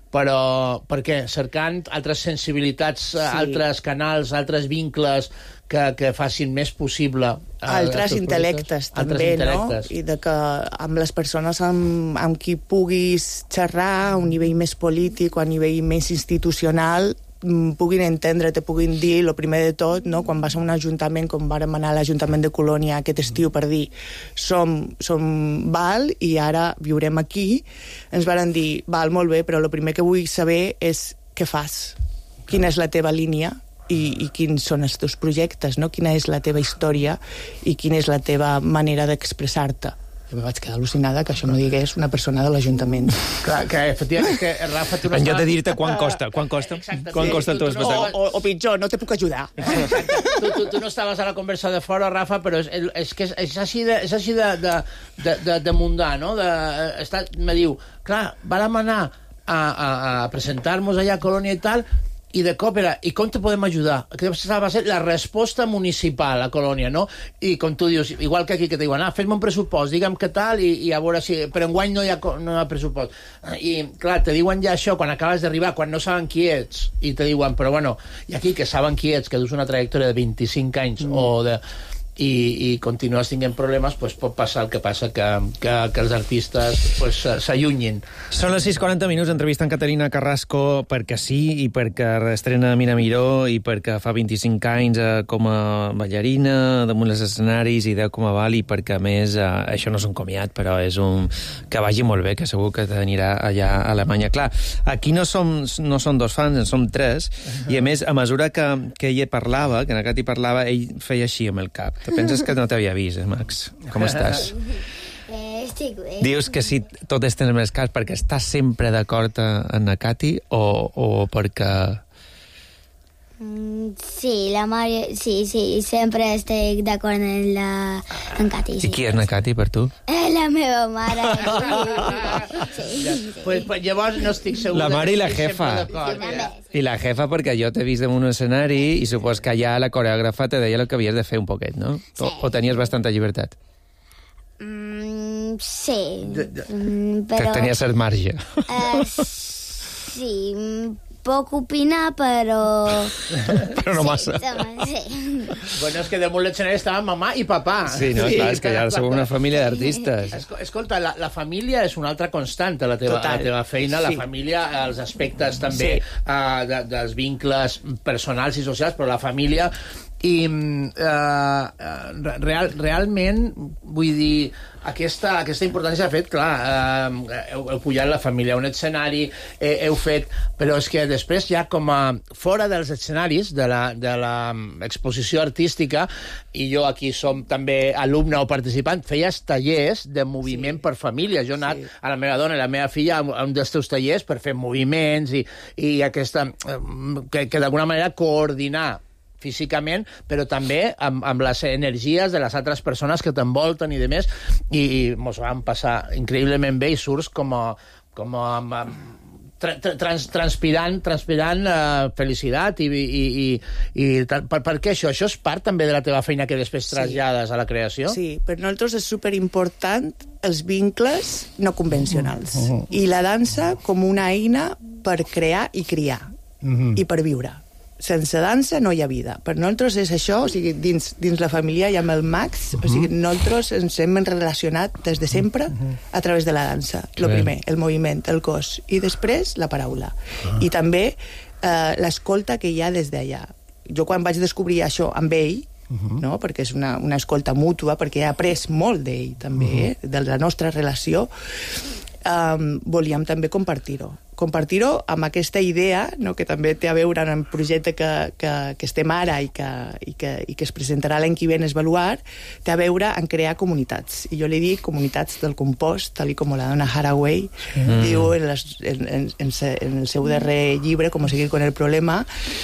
però perquè cercant altres sensibilitats, sí. altres canals, altres vincles que, que facin més possible eh, altres intel·lectes també, altres intel·lectes. No? I de que amb les persones amb, amb qui puguis xerrar a un nivell més polític o a nivell més institucional puguin entendre, te puguin dir el primer de tot, no? Quan vas a un ajuntament com vàrem anar a l'Ajuntament de Colònia aquest estiu per dir som, som Val i ara viurem aquí, ens varen dir Val, molt bé, però el primer que vull saber és què fas, quina és la teva línia i, i quins són els teus projectes, no? Quina és la teva història i quina és la teva manera d'expressar-te. Jo me vaig quedar al·lucinada que això m'ho digués una persona de l'Ajuntament. Clar, que efectivament, que Rafa, tu no en lloc estàs... de dir-te quan costa, quan costa, Exacte, quan sí, costa el teu espectacle. O, o, o pitjor, no te puc ajudar. Exacte. Tu, tu, tu no estaves a la conversa de fora, Rafa, però és, és que és, és així de, és així de, de, de, de, de mundà, no? De, està, me diu, clar, vàrem anar a, a, a presentar-nos allà a Colònia i tal, i de cop era, i com te podem ajudar? Aquesta va ser la resposta municipal a Colònia, no? I com tu dius, igual que aquí, que te diuen, ah, fes-me un pressupost, digue'm què tal, i, i a veure si... Però enguany no hi ha, no hi ha pressupost. I, clar, te diuen ja això quan acabes d'arribar, quan no saben qui ets, i te diuen, però bueno, i aquí que saben qui ets, que dus una trajectòria de vint-i-cinc anys, mm. o de... i, i continues tinguent problemes, pues, pot passar el que passa, que, que, que els artistes pues, s'allunyin. Són les sis i quaranta minuts, entrevistant Caterina Carrasco perquè sí, i perquè estrena Mina Miró, i perquè fa vint-i-cinc anys eh, com a ballarina damunt els escenaris i deu com a Val, i perquè a més eh, això no és un comiat, però és un... que vagi molt bé, que segur que t'anirà allà a Alemanya. Clar, aquí no som, no som dos fans, en som tres, uh-huh. i a més, a mesura que, que ell parlava, que en Cati parlava, ell feia així amb el cap. Te penses que no t'havia vist, eh, Max? Com estàs? Eh, estic bé. Dius que sí, tot és en el cas perquè estàs sempre d'acord en la Cati o, o perquè... Mm, sí, la Mari... Sí, sí, sempre estic d'acord en la... en Cati, sí. I qui és la Cati per tu? Eh, la meva mare. Sí. Ja, pues, pues, llavors no estic segur... La mare i la que jefa. ja. I la jefa perquè jo t'he vist en un escenari i supos que allà la coreògrafa te deia el que havies de fer un poquet, no? Sí. O, o tenies bastanta llibertat? Mm, sí. De, de... Mm, però... Que tenies cert marge. Uh, sí, poc opinar, però... però no massa. Sí, sí. Bueno, és que damunt l'escenari estava mamà i papà. Sí, no, clar, és que ja sou una família d'artistes. Escolta, la, la família és una altra constant a la teva, a la teva feina, sí. La família, els aspectes també sí. uh, de, dels vincles personals i socials, però la família... I uh, real, realment, vull dir, aquesta, aquesta importància ha fet, clar, uh, heu, heu pujat la família a un escenari, eh, heu fet, però és que després ja com a fora dels escenaris de la, de la exposició artística, i jo aquí som també alumne o participant, feies tallers de moviment sí. per família. Jo he anat sí. a la meva dona i la meva filla a un dels teus tallers per fer moviments i, i aquesta, que, que d'alguna manera coordinar físicament, però també amb, amb les energies de les altres persones que t'envolten i de més, i, i mos vam passar increïblement bé i surts com a, com a, a tra, trans, transpirant, transpirant uh, felicitat i, i, i, i per, per què això? Això és part també de la teva feina que després trasllades sí. a la creació? Sí, per nosaltres és superimportant els vincles no convencionals uh -huh. i la dansa com una eina per crear i criar uh -huh. i per viure. Sense dansa no hi ha vida. Per nosaltres és això, o sigui, dins, dins la família i amb el Max, uh -huh. o sigui, nosaltres ens hem relacionat des de sempre uh -huh. a través de la dansa. El primer, el moviment, el cos, i després la paraula. Uh -huh. I també eh, l'escolta que hi ha des d'allà. Jo quan vaig descobrir això amb ell, uh -huh. no? perquè és una, una escolta mútua, perquè he après molt d'ell també, uh -huh. eh? de la nostra relació, um, volíem també compartir-ho. Compartir-ho amb aquesta idea, no, que també té a veure amb el projecte que, que, que estem ara i que, i, que, i que es presentarà l'any que ve en Esvaluar, té a veure en crear comunitats. I jo li dic comunitats del compost, tal com la dona Haraway mm. diu en, les, en, en, en el seu darrer llibre, Com seguir con el problema,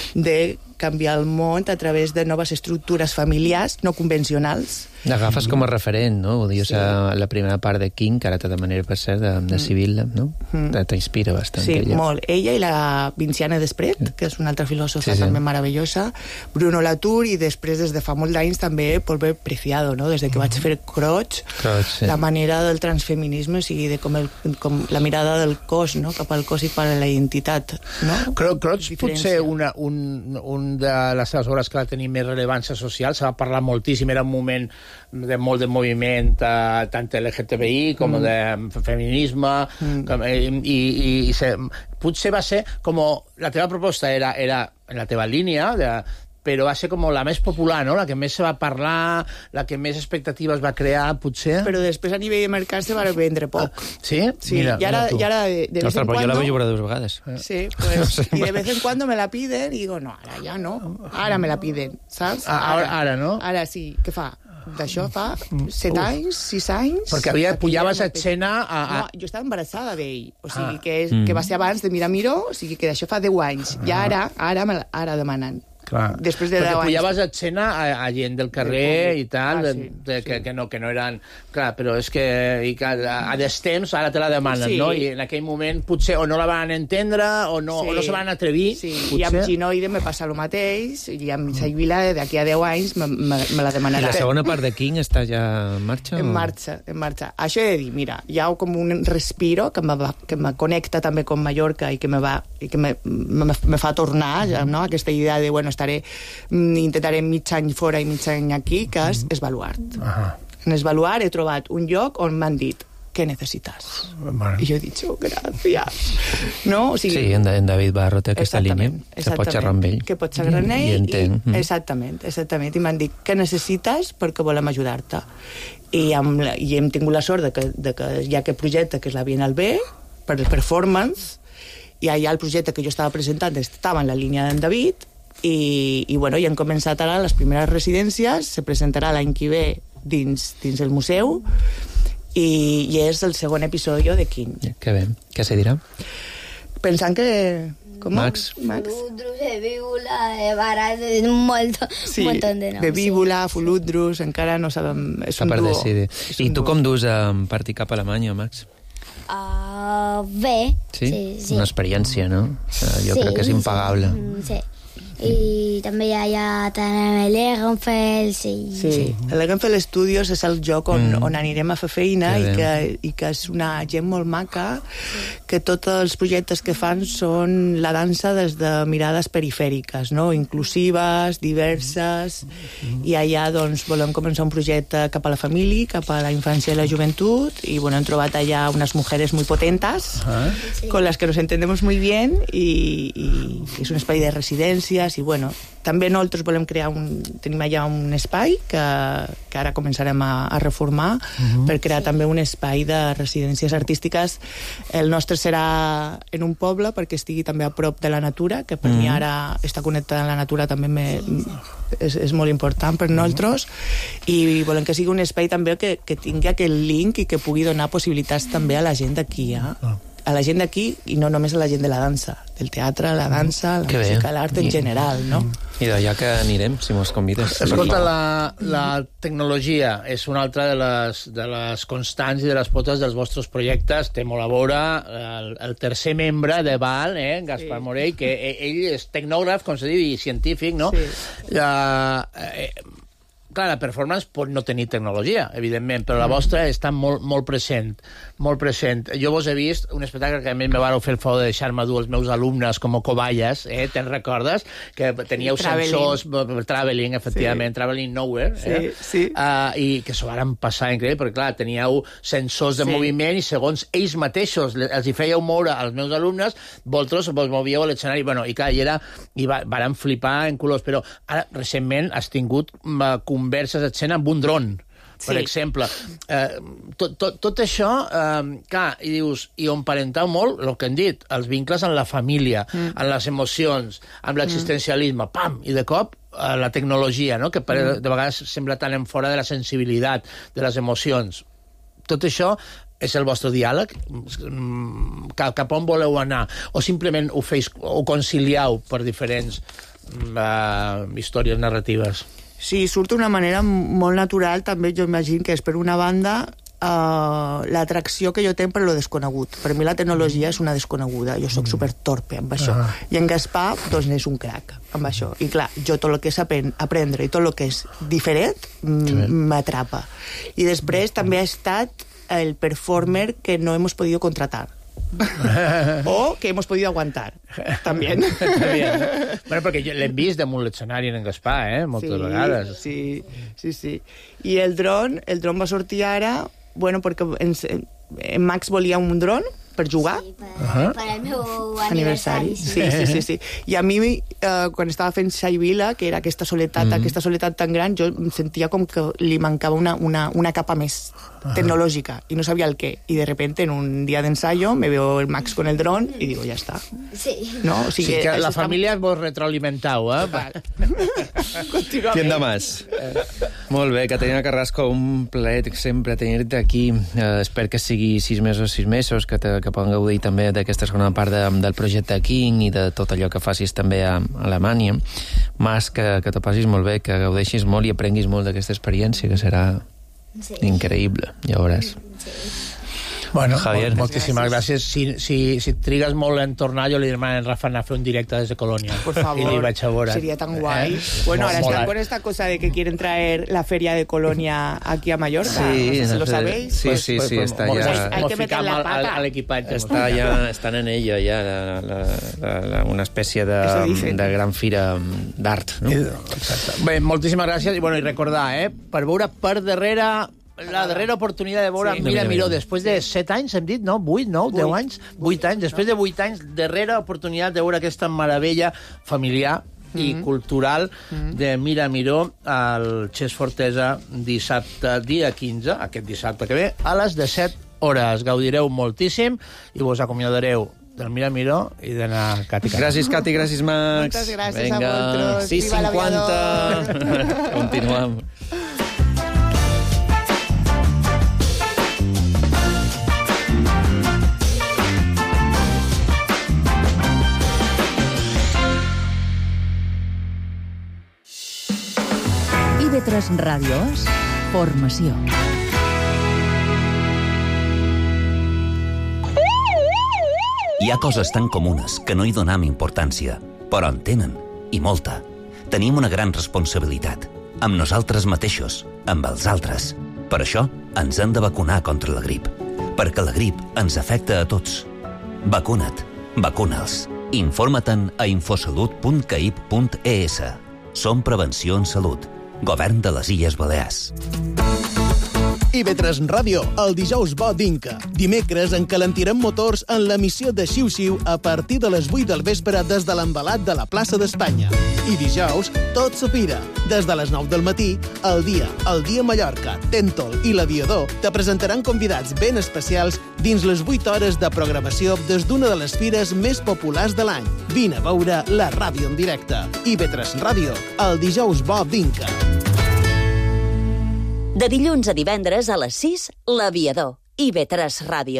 de canviar el món a través de noves estructures familiars no convencionals. L'agafes com a referent, no? Vull dir, sí. La primera part de King, que ara té de manera, per cert, de, de civil, no? Mm. T'inspira bastant. Sí, ella. molt. Ella i la Vinciane Desprez, sí. que és una altra filòsofa sí, sí. també meravellosa, Bruno Latour, i després, des de fa molt d'anys, també Paul Preciado, no? Des de que vaig fer Croig, Croig sí. la manera del transfeminisme, o sigui, de com, el, com la mirada del cos, no? Cap al cos i per a la identitat, no? Croig, Croig potser una, un, un de les seves obres que va tenir més rellevància social, se va parlar moltíssim, era un moment de molt de moviment uh, tant L G T B I com mm. de feminisme mm. com, i, i, i se, potser va ser com la teva proposta era, era en la teva línia de, però va ser com la més popular, no? La que més se va parlar, la que més expectatives va crear, potser. Però després a nivell de mercat se va vendre poc. Ah, ¿sí? Sí, mira, y ahora, mira y ahora de, de vez Ostres, en cuando... yo la veig veure dues vegades. Sí, pues, y de vez en cuando me la piden y digo, no, ara ja no, ara me la piden, saps? Ara, ara, ara no? Ara sí, què fa? D'això fa set anys, sis anys... Perquè havia, pujaves a escena... A, a... No, jo estava embarassada d'ell, o sigui, ah. que, és, que va ser abans de Mira Miró, o sigui, que d'això fa deu anys, i ara, ara, me, ara demanen. Clar. Després de perquè pujaves anys... a escena a, a gent del carrer i tal, ah, sí, de, de, sí. que, que, no, que no eren... Clar, però és que, i que a, a destemps ara te la demanen, sí. no? I en aquell moment potser o no la van entendre o no, sí. o no se van atrevir. Sí, potser. I amb Ginoide me passa el mateix, i amb Xavi Vila d'aquí a deu anys me, me, me la demanarà. I la segona part de King està ja en marxa? En o? marxa, en marxa. Això he de dir, mira, hi ha com un respiro que me, va, que me connecta també amb Mallorca i que me, va, i que me, me, me fa tornar, no? Aquesta idea de, bueno, estaré... intentaré mig any fora i mig any aquí, que és Esvaluar. Uh-huh. En Esvaluar he trobat un lloc on m'han dit què necessitas? Bueno. I jo he dit, oh, gràcies. No? O sigui, sí, en, en David Barro té aquesta línia, que pot xerrar amb ell. Que pot xerrar amb ell. I entén. I, exactament, exactament. I m'han dit, què necessites perquè volem ajudar-te? I, amb, I hem tingut la sort de que, de que hi ha aquest projecte que és la Bienal B, per el performance, i allà el projecte que jo estava presentant estava en la línia d'en David, i, i, bueno, i han començat ara les primeres residències, se presentarà l'any que ve dins, dins el museu, i, i és el segon episodi de King. Que bé. Què se dirà? Pensant que... ¿Cómo? Max. Max. Fuludrus, de víbula, de varas, de un montón, sí, un montón de noms. De víbula, sí. Fuludrus, encara no sabem... És un per duo. decidir. I tu com dus a partir cap a Alemanya, Max? Uh, bé. Sí? Sí, sí. Una experiència, no? Uh, jo sí, crec que és impagable. Sí. sí. I també hi ha també l'Egenfeld, sí. Sí, l'Egenfeld Studios és el lloc on, mm. on anirem a fer feina i que, i que és una gent molt maca, que tots els projectes que fan són la dansa des de mirades perifèriques, no? Inclusives, diverses, i allà doncs volem començar un projecte cap a la família, cap a la infància i la joventut, i bueno, hem trobat allà unes mujeres muy potentes, uh-huh. sí. con las que nos entendemos muy bien, i, i és un espai de residència, i bueno, també nosaltres volem crear un... tenim allà un espai que, que ara començarem a, a reformar uh-huh. per crear també un espai de residències artístiques. El nostre serà en un poble perquè estigui també a prop de la natura, que per uh-huh. mi ara estar connectada amb la natura també me, és, és molt important per nosaltres, i volem que sigui un espai també que, que tingui aquest link i que pugui donar possibilitats també a la gent d'aquí, eh? Uh-huh. a la gent d'aquí i no només a la gent de la dansa, del teatre, la dansa, la que música, l'art en general, no? I d'allà que anirem, si mos convides. Escolta, la, la tecnologia és una altra de les, de les constants i de les potes dels vostres projectes. Té molt a veure el, el tercer membre de Val, eh, Gaspar sí. Morell, que ell és tecnògraf, com se diu, i científic, no? Sí. Uh, eh, clar, la performance pot no tenir tecnologia, evidentment, però la vostra està molt, molt present, molt present. Jo vos he vist un espectacle que a mi me vareu fer el favor de deixar-me dur els meus alumnes com a cobayes, eh? Te'n recordes? Que teníeu sensors, traveling, efectivament, sí. traveling nowhere, eh? Sí, sí. Uh, i que s'ho varen passar increïble, perquè clar, teníeu sensors de sí. moviment i segons ells mateixos els hi fèieu moure als meus alumnes, vosaltres vos movíeu a l'escenari, bueno, i clar, i, era, i va, varen flipar en colors, però ara recentment has tingut uh, converses d'escena amb un dron. per sí. exemple. Eh, tot, tot, tot això, eh, clar, i dius, i ho emparentau molt, el que hem dit, els vincles en la família, mm. en les emocions, amb l'existencialisme, mm. pam, i de cop la tecnologia, no? Que de vegades sembla tan en fora de la sensibilitat, de les emocions. Tot això és el vostre diàleg? Cap on voleu anar? O simplement ho feis, ho conciliau per diferents uh, històries narratives? Sí, surt d'una manera molt natural, també jo imagino que és per una banda Uh, l'atracció que jo tenc per lo desconegut. Per mi la tecnologia és una desconeguda, jo sóc super torpe amb això, ah. i en Gaspar doncs és un crac amb això, i clar, jo tot el que és aprendre i tot el que és diferent m'atrapa. I després també ha estat el performer que no hemos podido contratar o que hemos podido aguantar també. Bueno, perquè l'hem vist damunt l'escenari en Gaspar, eh? Moltes sí, vegades. Sí, sí, sí. I el dron, el dron va sortir ara, bueno, perquè ens, en Max volia un dron per jugar. Sí, per, uh -huh. per el meu aniversari. Sí, sí, sí, sí. I a mi, eh, quan estava fent Xai Vila, que era aquesta soledat, mm -hmm. aquesta soledat tan gran, jo em sentia com que li mancava una, una, una capa més tecnològica, i no sabia el què. I de repente, en un dia d'ensayo, me veo el Max con el dron i digo, ja està. Sí. No? O sigui, sí, que la està... família vos retroalimentau, eh? Quien de más. Eh, molt bé, Caterina Carrasco, un plaer sempre tenir-te aquí. Eh, espero que sigui sis mesos, sis mesos, que, te, que poden gaudir també d'aquesta segona part de, del projecte King i de tot allò que facis també a, a Alemanya. Mas, que, que te passis molt bé, que gaudeixis molt i aprenguis molt d'aquesta experiència, que serà sí. increïble, ja veuràs. Sí. Bueno, Javier, molt, moltíssimes gràcies. Si, si, si trigues molt en tornar, jo li demano a Rafa anar a fer un directe des de Colònia. Por favor, y li vaig a veure. Sería tan guay. Eh? Bueno, Molt, ahora están molt. con esta cosa de que quieren traer la feria de Colonia aquí a Mallorca. Sí, no sé si no lo sé. sabéis. Sí, pues, sí, pues, sí, pues, está pues, ya... hay que meter la pata. A l'equipatge. Està ja, estan en ella, ja, la, la, la, la, una espècie de, de gran fira d'art. No? Exacte. Bé, moltíssimes gràcies. I, bueno, i recordar, eh, per veure per darrere... La darrera oportunitat de veure sí. Mira Miró, després de set anys, hem dit, no? vuit, nou, deu anys? vuit anys. Després de vuit anys, darrera oportunitat de veure aquesta meravella familiar mm -hmm. i cultural mm -hmm. de Mira Miró al Xes Fortesa dissabte, dia quinze, aquest dissabte que ve, a les disset hores. Gaudireu moltíssim i vos acomiadareu del Mira Miró i d'anar a Cati. Gràcies, Cati, gràcies, Max. Moltes gràcies Venga, a vosaltres. sis cinquanta. Continuem. I V tres Ràdio és formació. Hi ha coses tan comunes que no hi donam importància, però en tenen, i molta. Tenim una gran responsabilitat, amb nosaltres mateixos, amb els altres. Per això ens hem de vacunar contra la grip, perquè la grip ens afecta a tots. Vacuna't, vacuna'ls. Informa-te'n a infosalut punt caip punt es. Som Prevenció en Salut. Govern de les Illes Balears. I V tres Ràdio, el dijous bo d'Inca. Dimecres encalentirem motors en l'emissió de Xiu Xiu a partir de les vuit del vespre des de l'embalat de la plaça d'Espanya. I dijous, tot s'opira. Des de les nou del matí, el dia, el dia Mallorca, Tèntol i l'Aviador te presentaran convidats ben especials dins les vuit hores de programació des d'una de les fires més populars de l'any. Vine a veure la ràdio en directe. I V tres Ràdio, el dijous bo d'Inca. De dilluns a divendres a les sis, l'Aviador. I V tres Ràdio.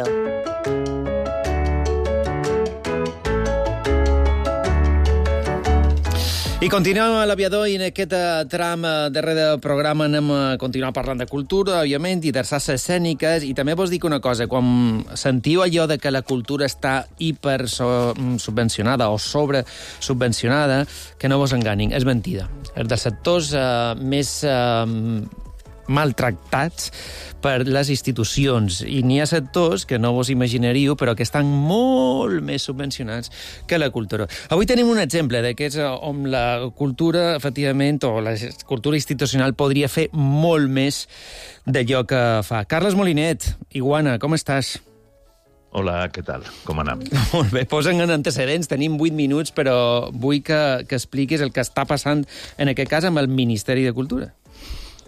I continuem a l'Aviador i en aquest tram darrer del programa anem a continuar parlant de cultura, òbviament, i d'arts escèniques, i també vos dic una cosa, quan sentiu allò de que la cultura està hipersubvencionada o sobresubvencionada, que no vos enganin, és mentida. És dels sectors eh, més eh, maltractats per les institucions, i n'hi ha sectors que no vos imaginaríeu, però que estan molt més subvencionats que la cultura. Avui tenim un exemple de que és on la cultura, efectivament, o la cultura institucional podria fer molt més d'allò que fa. Carles Molinet, Iguana, com estàs? Hola, què tal? Com anem? Molt bé, posen en antecedents, tenim vuit minuts, però vull que, que expliquis el que està passant, en aquest cas, amb el Ministeri de Cultura.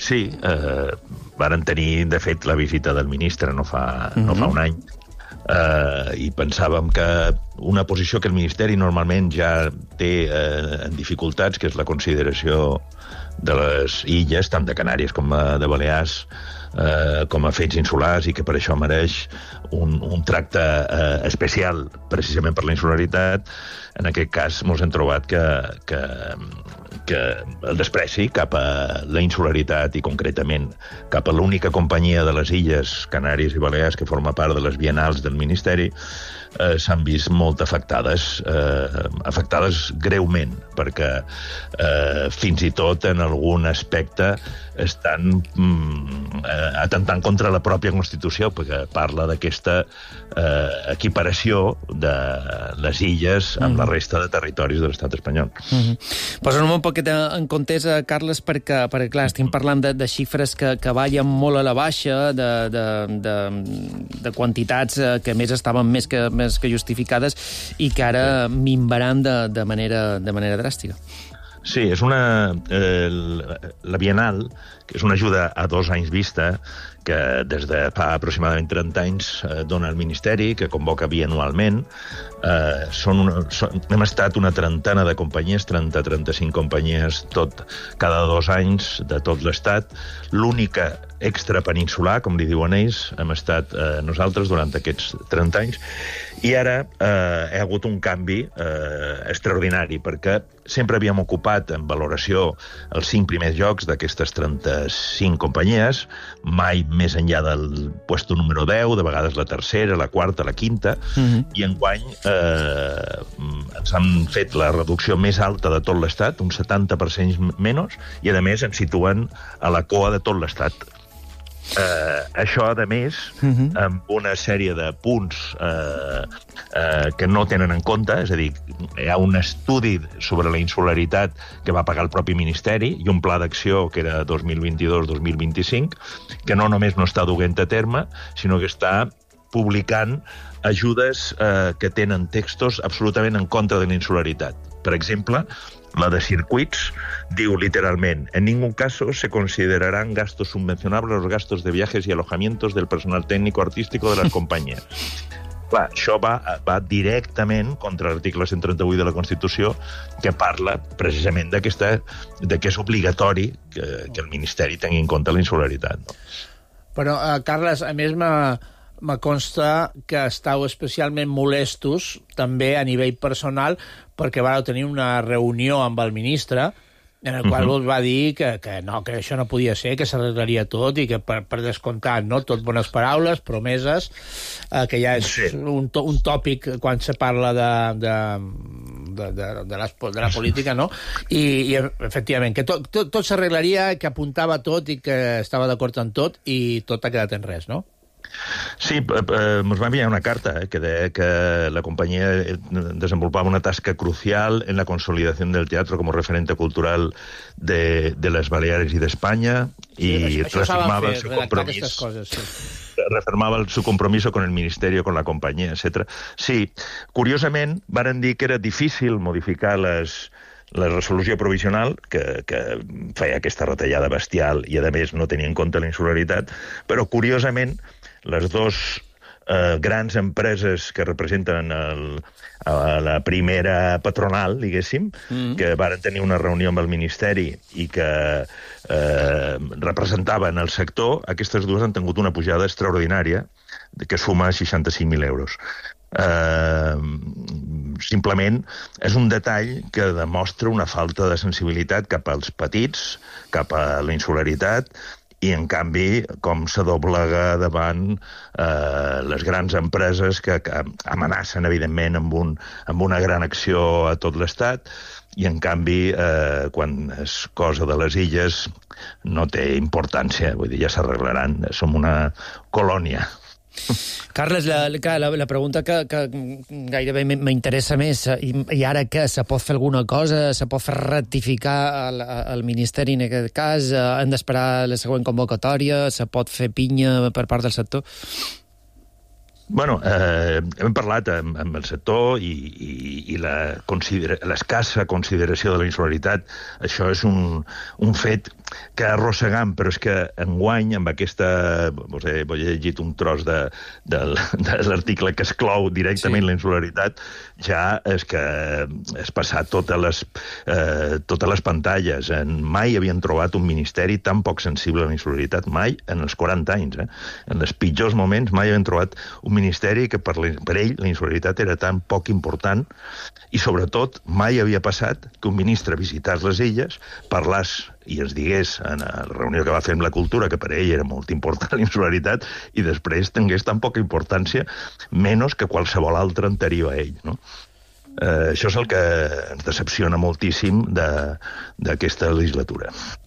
Sí, eh, varen tenir, de fet, la visita del ministre no fa, mm-hmm. no fa un any, eh, i pensàvem que una posició que el Ministeri normalment ja té eh, en dificultats, que és la consideració de les illes, tant de Canàries com de Balears, eh, com a fets insulars, i que per això mereix un, un tracte eh, especial precisament per la insularitat. En aquest cas mos hem trobat que, que, que el despreci cap a la insularitat i concretament cap a l'única companyia de les illes Canàries i Balears que forma part de les bienals del Ministeri eh, s'han vist molt afectades, eh, afectades greument, perquè eh, fins i tot en algun aspecte estan mm, eh, atentant contra la pròpia Constitució, perquè parla d'aquesta eh, equiparació de les illes amb mm. la resta de territoris de l'estat espanyol. Mm-hmm. Posa'm un poquet en comptes, Carles, perquè, perquè clar, estem parlant de, de xifres que, que ballen molt a la baixa, de, de, de, de quantitats que més estaven més que, més que justificades i que ara minvaran de, de, manera, de manera dràstica. Sí, és una... Eh, la Bienal, que és una ajuda a dos anys vista, que des de fa aproximadament trenta anys eh, dona el Ministeri, que convoca bianualment. Eh, són una, són, hem estat una trentena de companyies, trenta a trenta-cinc companyies tot, cada dos anys de tot l'Estat. L'única extrapeninsular, com li diuen ells, hem estat eh, nosaltres durant aquests trenta anys. I ara eh, hi ha hagut un canvi eh, extraordinari, perquè sempre havíem ocupat en valoració els cinc primers llocs d'aquestes trenta-cinc companyies, mai més enllà del puesto número deu, de vegades la tercera, la quarta, la quinta, mm-hmm. i enguany eh, ens han fet la reducció més alta de tot l'Estat, un setanta per cent menys, i a més ens situen a la coa de tot l'Estat. Eh, això, a més, uh-huh. amb una sèrie de punts eh, eh, que no tenen en compte, és a dir, hi ha un estudi sobre la insularitat que va pagar el propi Ministeri i un pla d'acció que era dos mil vint-i-dos dos mil vint-i-cinc, que no només no està duent a terme, sinó que està publicant ajudes eh, que tenen textos absolutament en contra de la insularitat. Per exemple, la de circuits diu literalment: en ningún caso se considerarán gastos subvencionables los gastos de viajes y alojamientos del personal técnico artístico de las compañías. Clar, això va, va directament contra l'article cent trenta-vuit de la Constitució, que parla precisament d'aquesta, de que és obligatori que, que el Ministeri tingui en compte la insularitat. No? Però, uh, Carles, a més me, me consta que estàu especialment molestos, també a nivell personal, perquè vareu tenir una reunió amb el ministre en el qual uh-huh. vos va dir que, que no, que això no podia ser, que s'arreglaria tot i que per, per descomptat, no? Tot bones paraules, promeses, eh, que ja és sí. un, to, un tòpic quan se parla de, de, de, de, de, les, de la política, no? I, i efectivament, que tot, tot, tot s'arreglaria, que apuntava tot i que estava d'acord en tot i tot ha quedat en res, no? Sí, eh, ens va enviar una carta eh, que deia que la companyia desenvolupava una tasca crucial en la consolidació del teatre com a referente cultural de, de les Baleares i d'Espanya i sí, reafirmava el seu compromís coses, sí. reafirmava el seu compromiso con el Ministerio, con la companyia, etcètera. Sí, curiosament varen dir que era difícil modificar les la resolució provisional, que, que feia aquesta retallada bestial i, a més, no tenia en compte la insularitat, però, curiosament, les dues eh, grans empreses que representen el, a la primera patronal, diguéssim, mm-hmm. que varen tenir una reunió amb el Ministeri i que eh, representaven el sector, aquestes dues han tingut una pujada extraordinària que suma seixanta-cinc mil euros. Uh, simplement és un detall que demostra una falta de sensibilitat cap als petits, cap a la insularitat, i en canvi com se doblega davant uh, les grans empreses que, que amenacen evidentment amb, un, amb una gran acció a tot l'Estat, i en canvi uh, quan és cosa de les illes no té importància, vull dir, ja s'arreglaran, som una colònia. Carles, la, la, la pregunta que, que gairebé m'interessa més, i, i ara què? Se pot fer alguna cosa? Se pot fer rectificar el, el Ministeri en aquest cas? Hem d'esperar la següent convocatòria? Se pot fer pinya per part del sector? Bueno, eh, hem parlat amb, amb el sector i, i, i la considera, l'escassa consideració de la insularitat, això és un, un fet que arrossegam, però és que enguany, amb aquesta... Vos he, he llegit un tros de, de, de l'article que exclou directament sí. la insularitat, ja és que és passar totes les, eh, totes les pantalles. En, mai havien trobat un ministeri tan poc sensible a la insularitat, mai en els quaranta anys. Eh? En els pitjors moments mai havien trobat un ministeri que per, per ell la insularitat era tan poc important i, sobretot, mai havia passat que un ministre visitàs les illes, parlàs i ens digués en la reunió que va fer amb la cultura que per ell era molt important la insularitat i després tingués tan poca importància menys que qualsevol altre anterior a ell, no? Eh, això és el que ens decepciona moltíssim d'aquesta legislatura.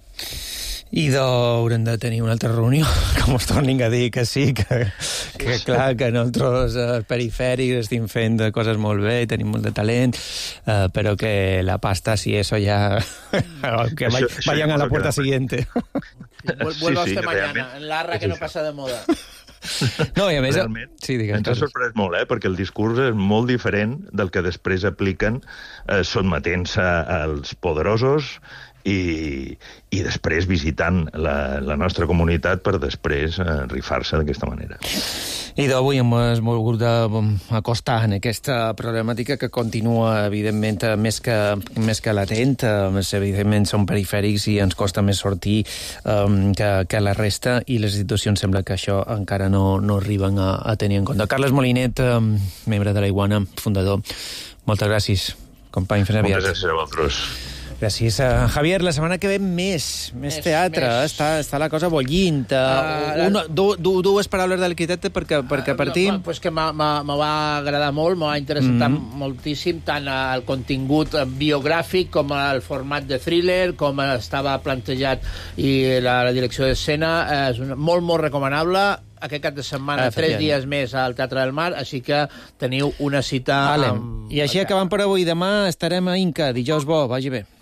I haurem de tenir una altra reunió, que mos tornin a dir que sí, que, que clar, que nosaltres eh, perifèrics estem fent coses molt bé i tenim molt de talent, eh, però que la pasta, si eso ya... que això, vayan això ja a la puerta que... siguiente. Vuelva sí, sí, usted mañana, en l'arra que no passa de moda. No, i a més... Realment, sí, digues, ens ha sorprès molt, eh? Perquè el discurs és molt diferent del que després apliquen eh, sotmetent-se als poderosos i, i després visitant la, la nostra comunitat per després eh, rifar-se d'aquesta manera. I d'avui hem volgut acostar en aquesta problemàtica que continua, evidentment, més que, més que latent. Evidentment, som perifèrics i ens costa més sortir um, que, que la resta, i les institucions sembla que això encara no, no arriben a, a tenir en compte. Carles Molinet, um, membre de la Iguana, fundador, moltes gràcies, company. Fins aviat. Moltes gràcies a vosaltres. Gràcies. Uh, Javier, la setmana que ve més, més teatre, més. Està, està la cosa bollint. Uh, una, du, du, dues paraules de l'arquitecte perquè, perquè partim... Uh, pues que me va agradar molt, m'ha interessat mm-hmm. moltíssim, tant el contingut biogràfic com el format de thriller, com estava plantejat i la, la direcció d'escena. És una, molt, molt recomanable. Aquest cap de setmana, ah, tres dies més al Teatre del Mar, així que teniu una cita... Vale. Amb... I així acabant per avui. Demà estarem a Inca. Dijous bo, vagi bé.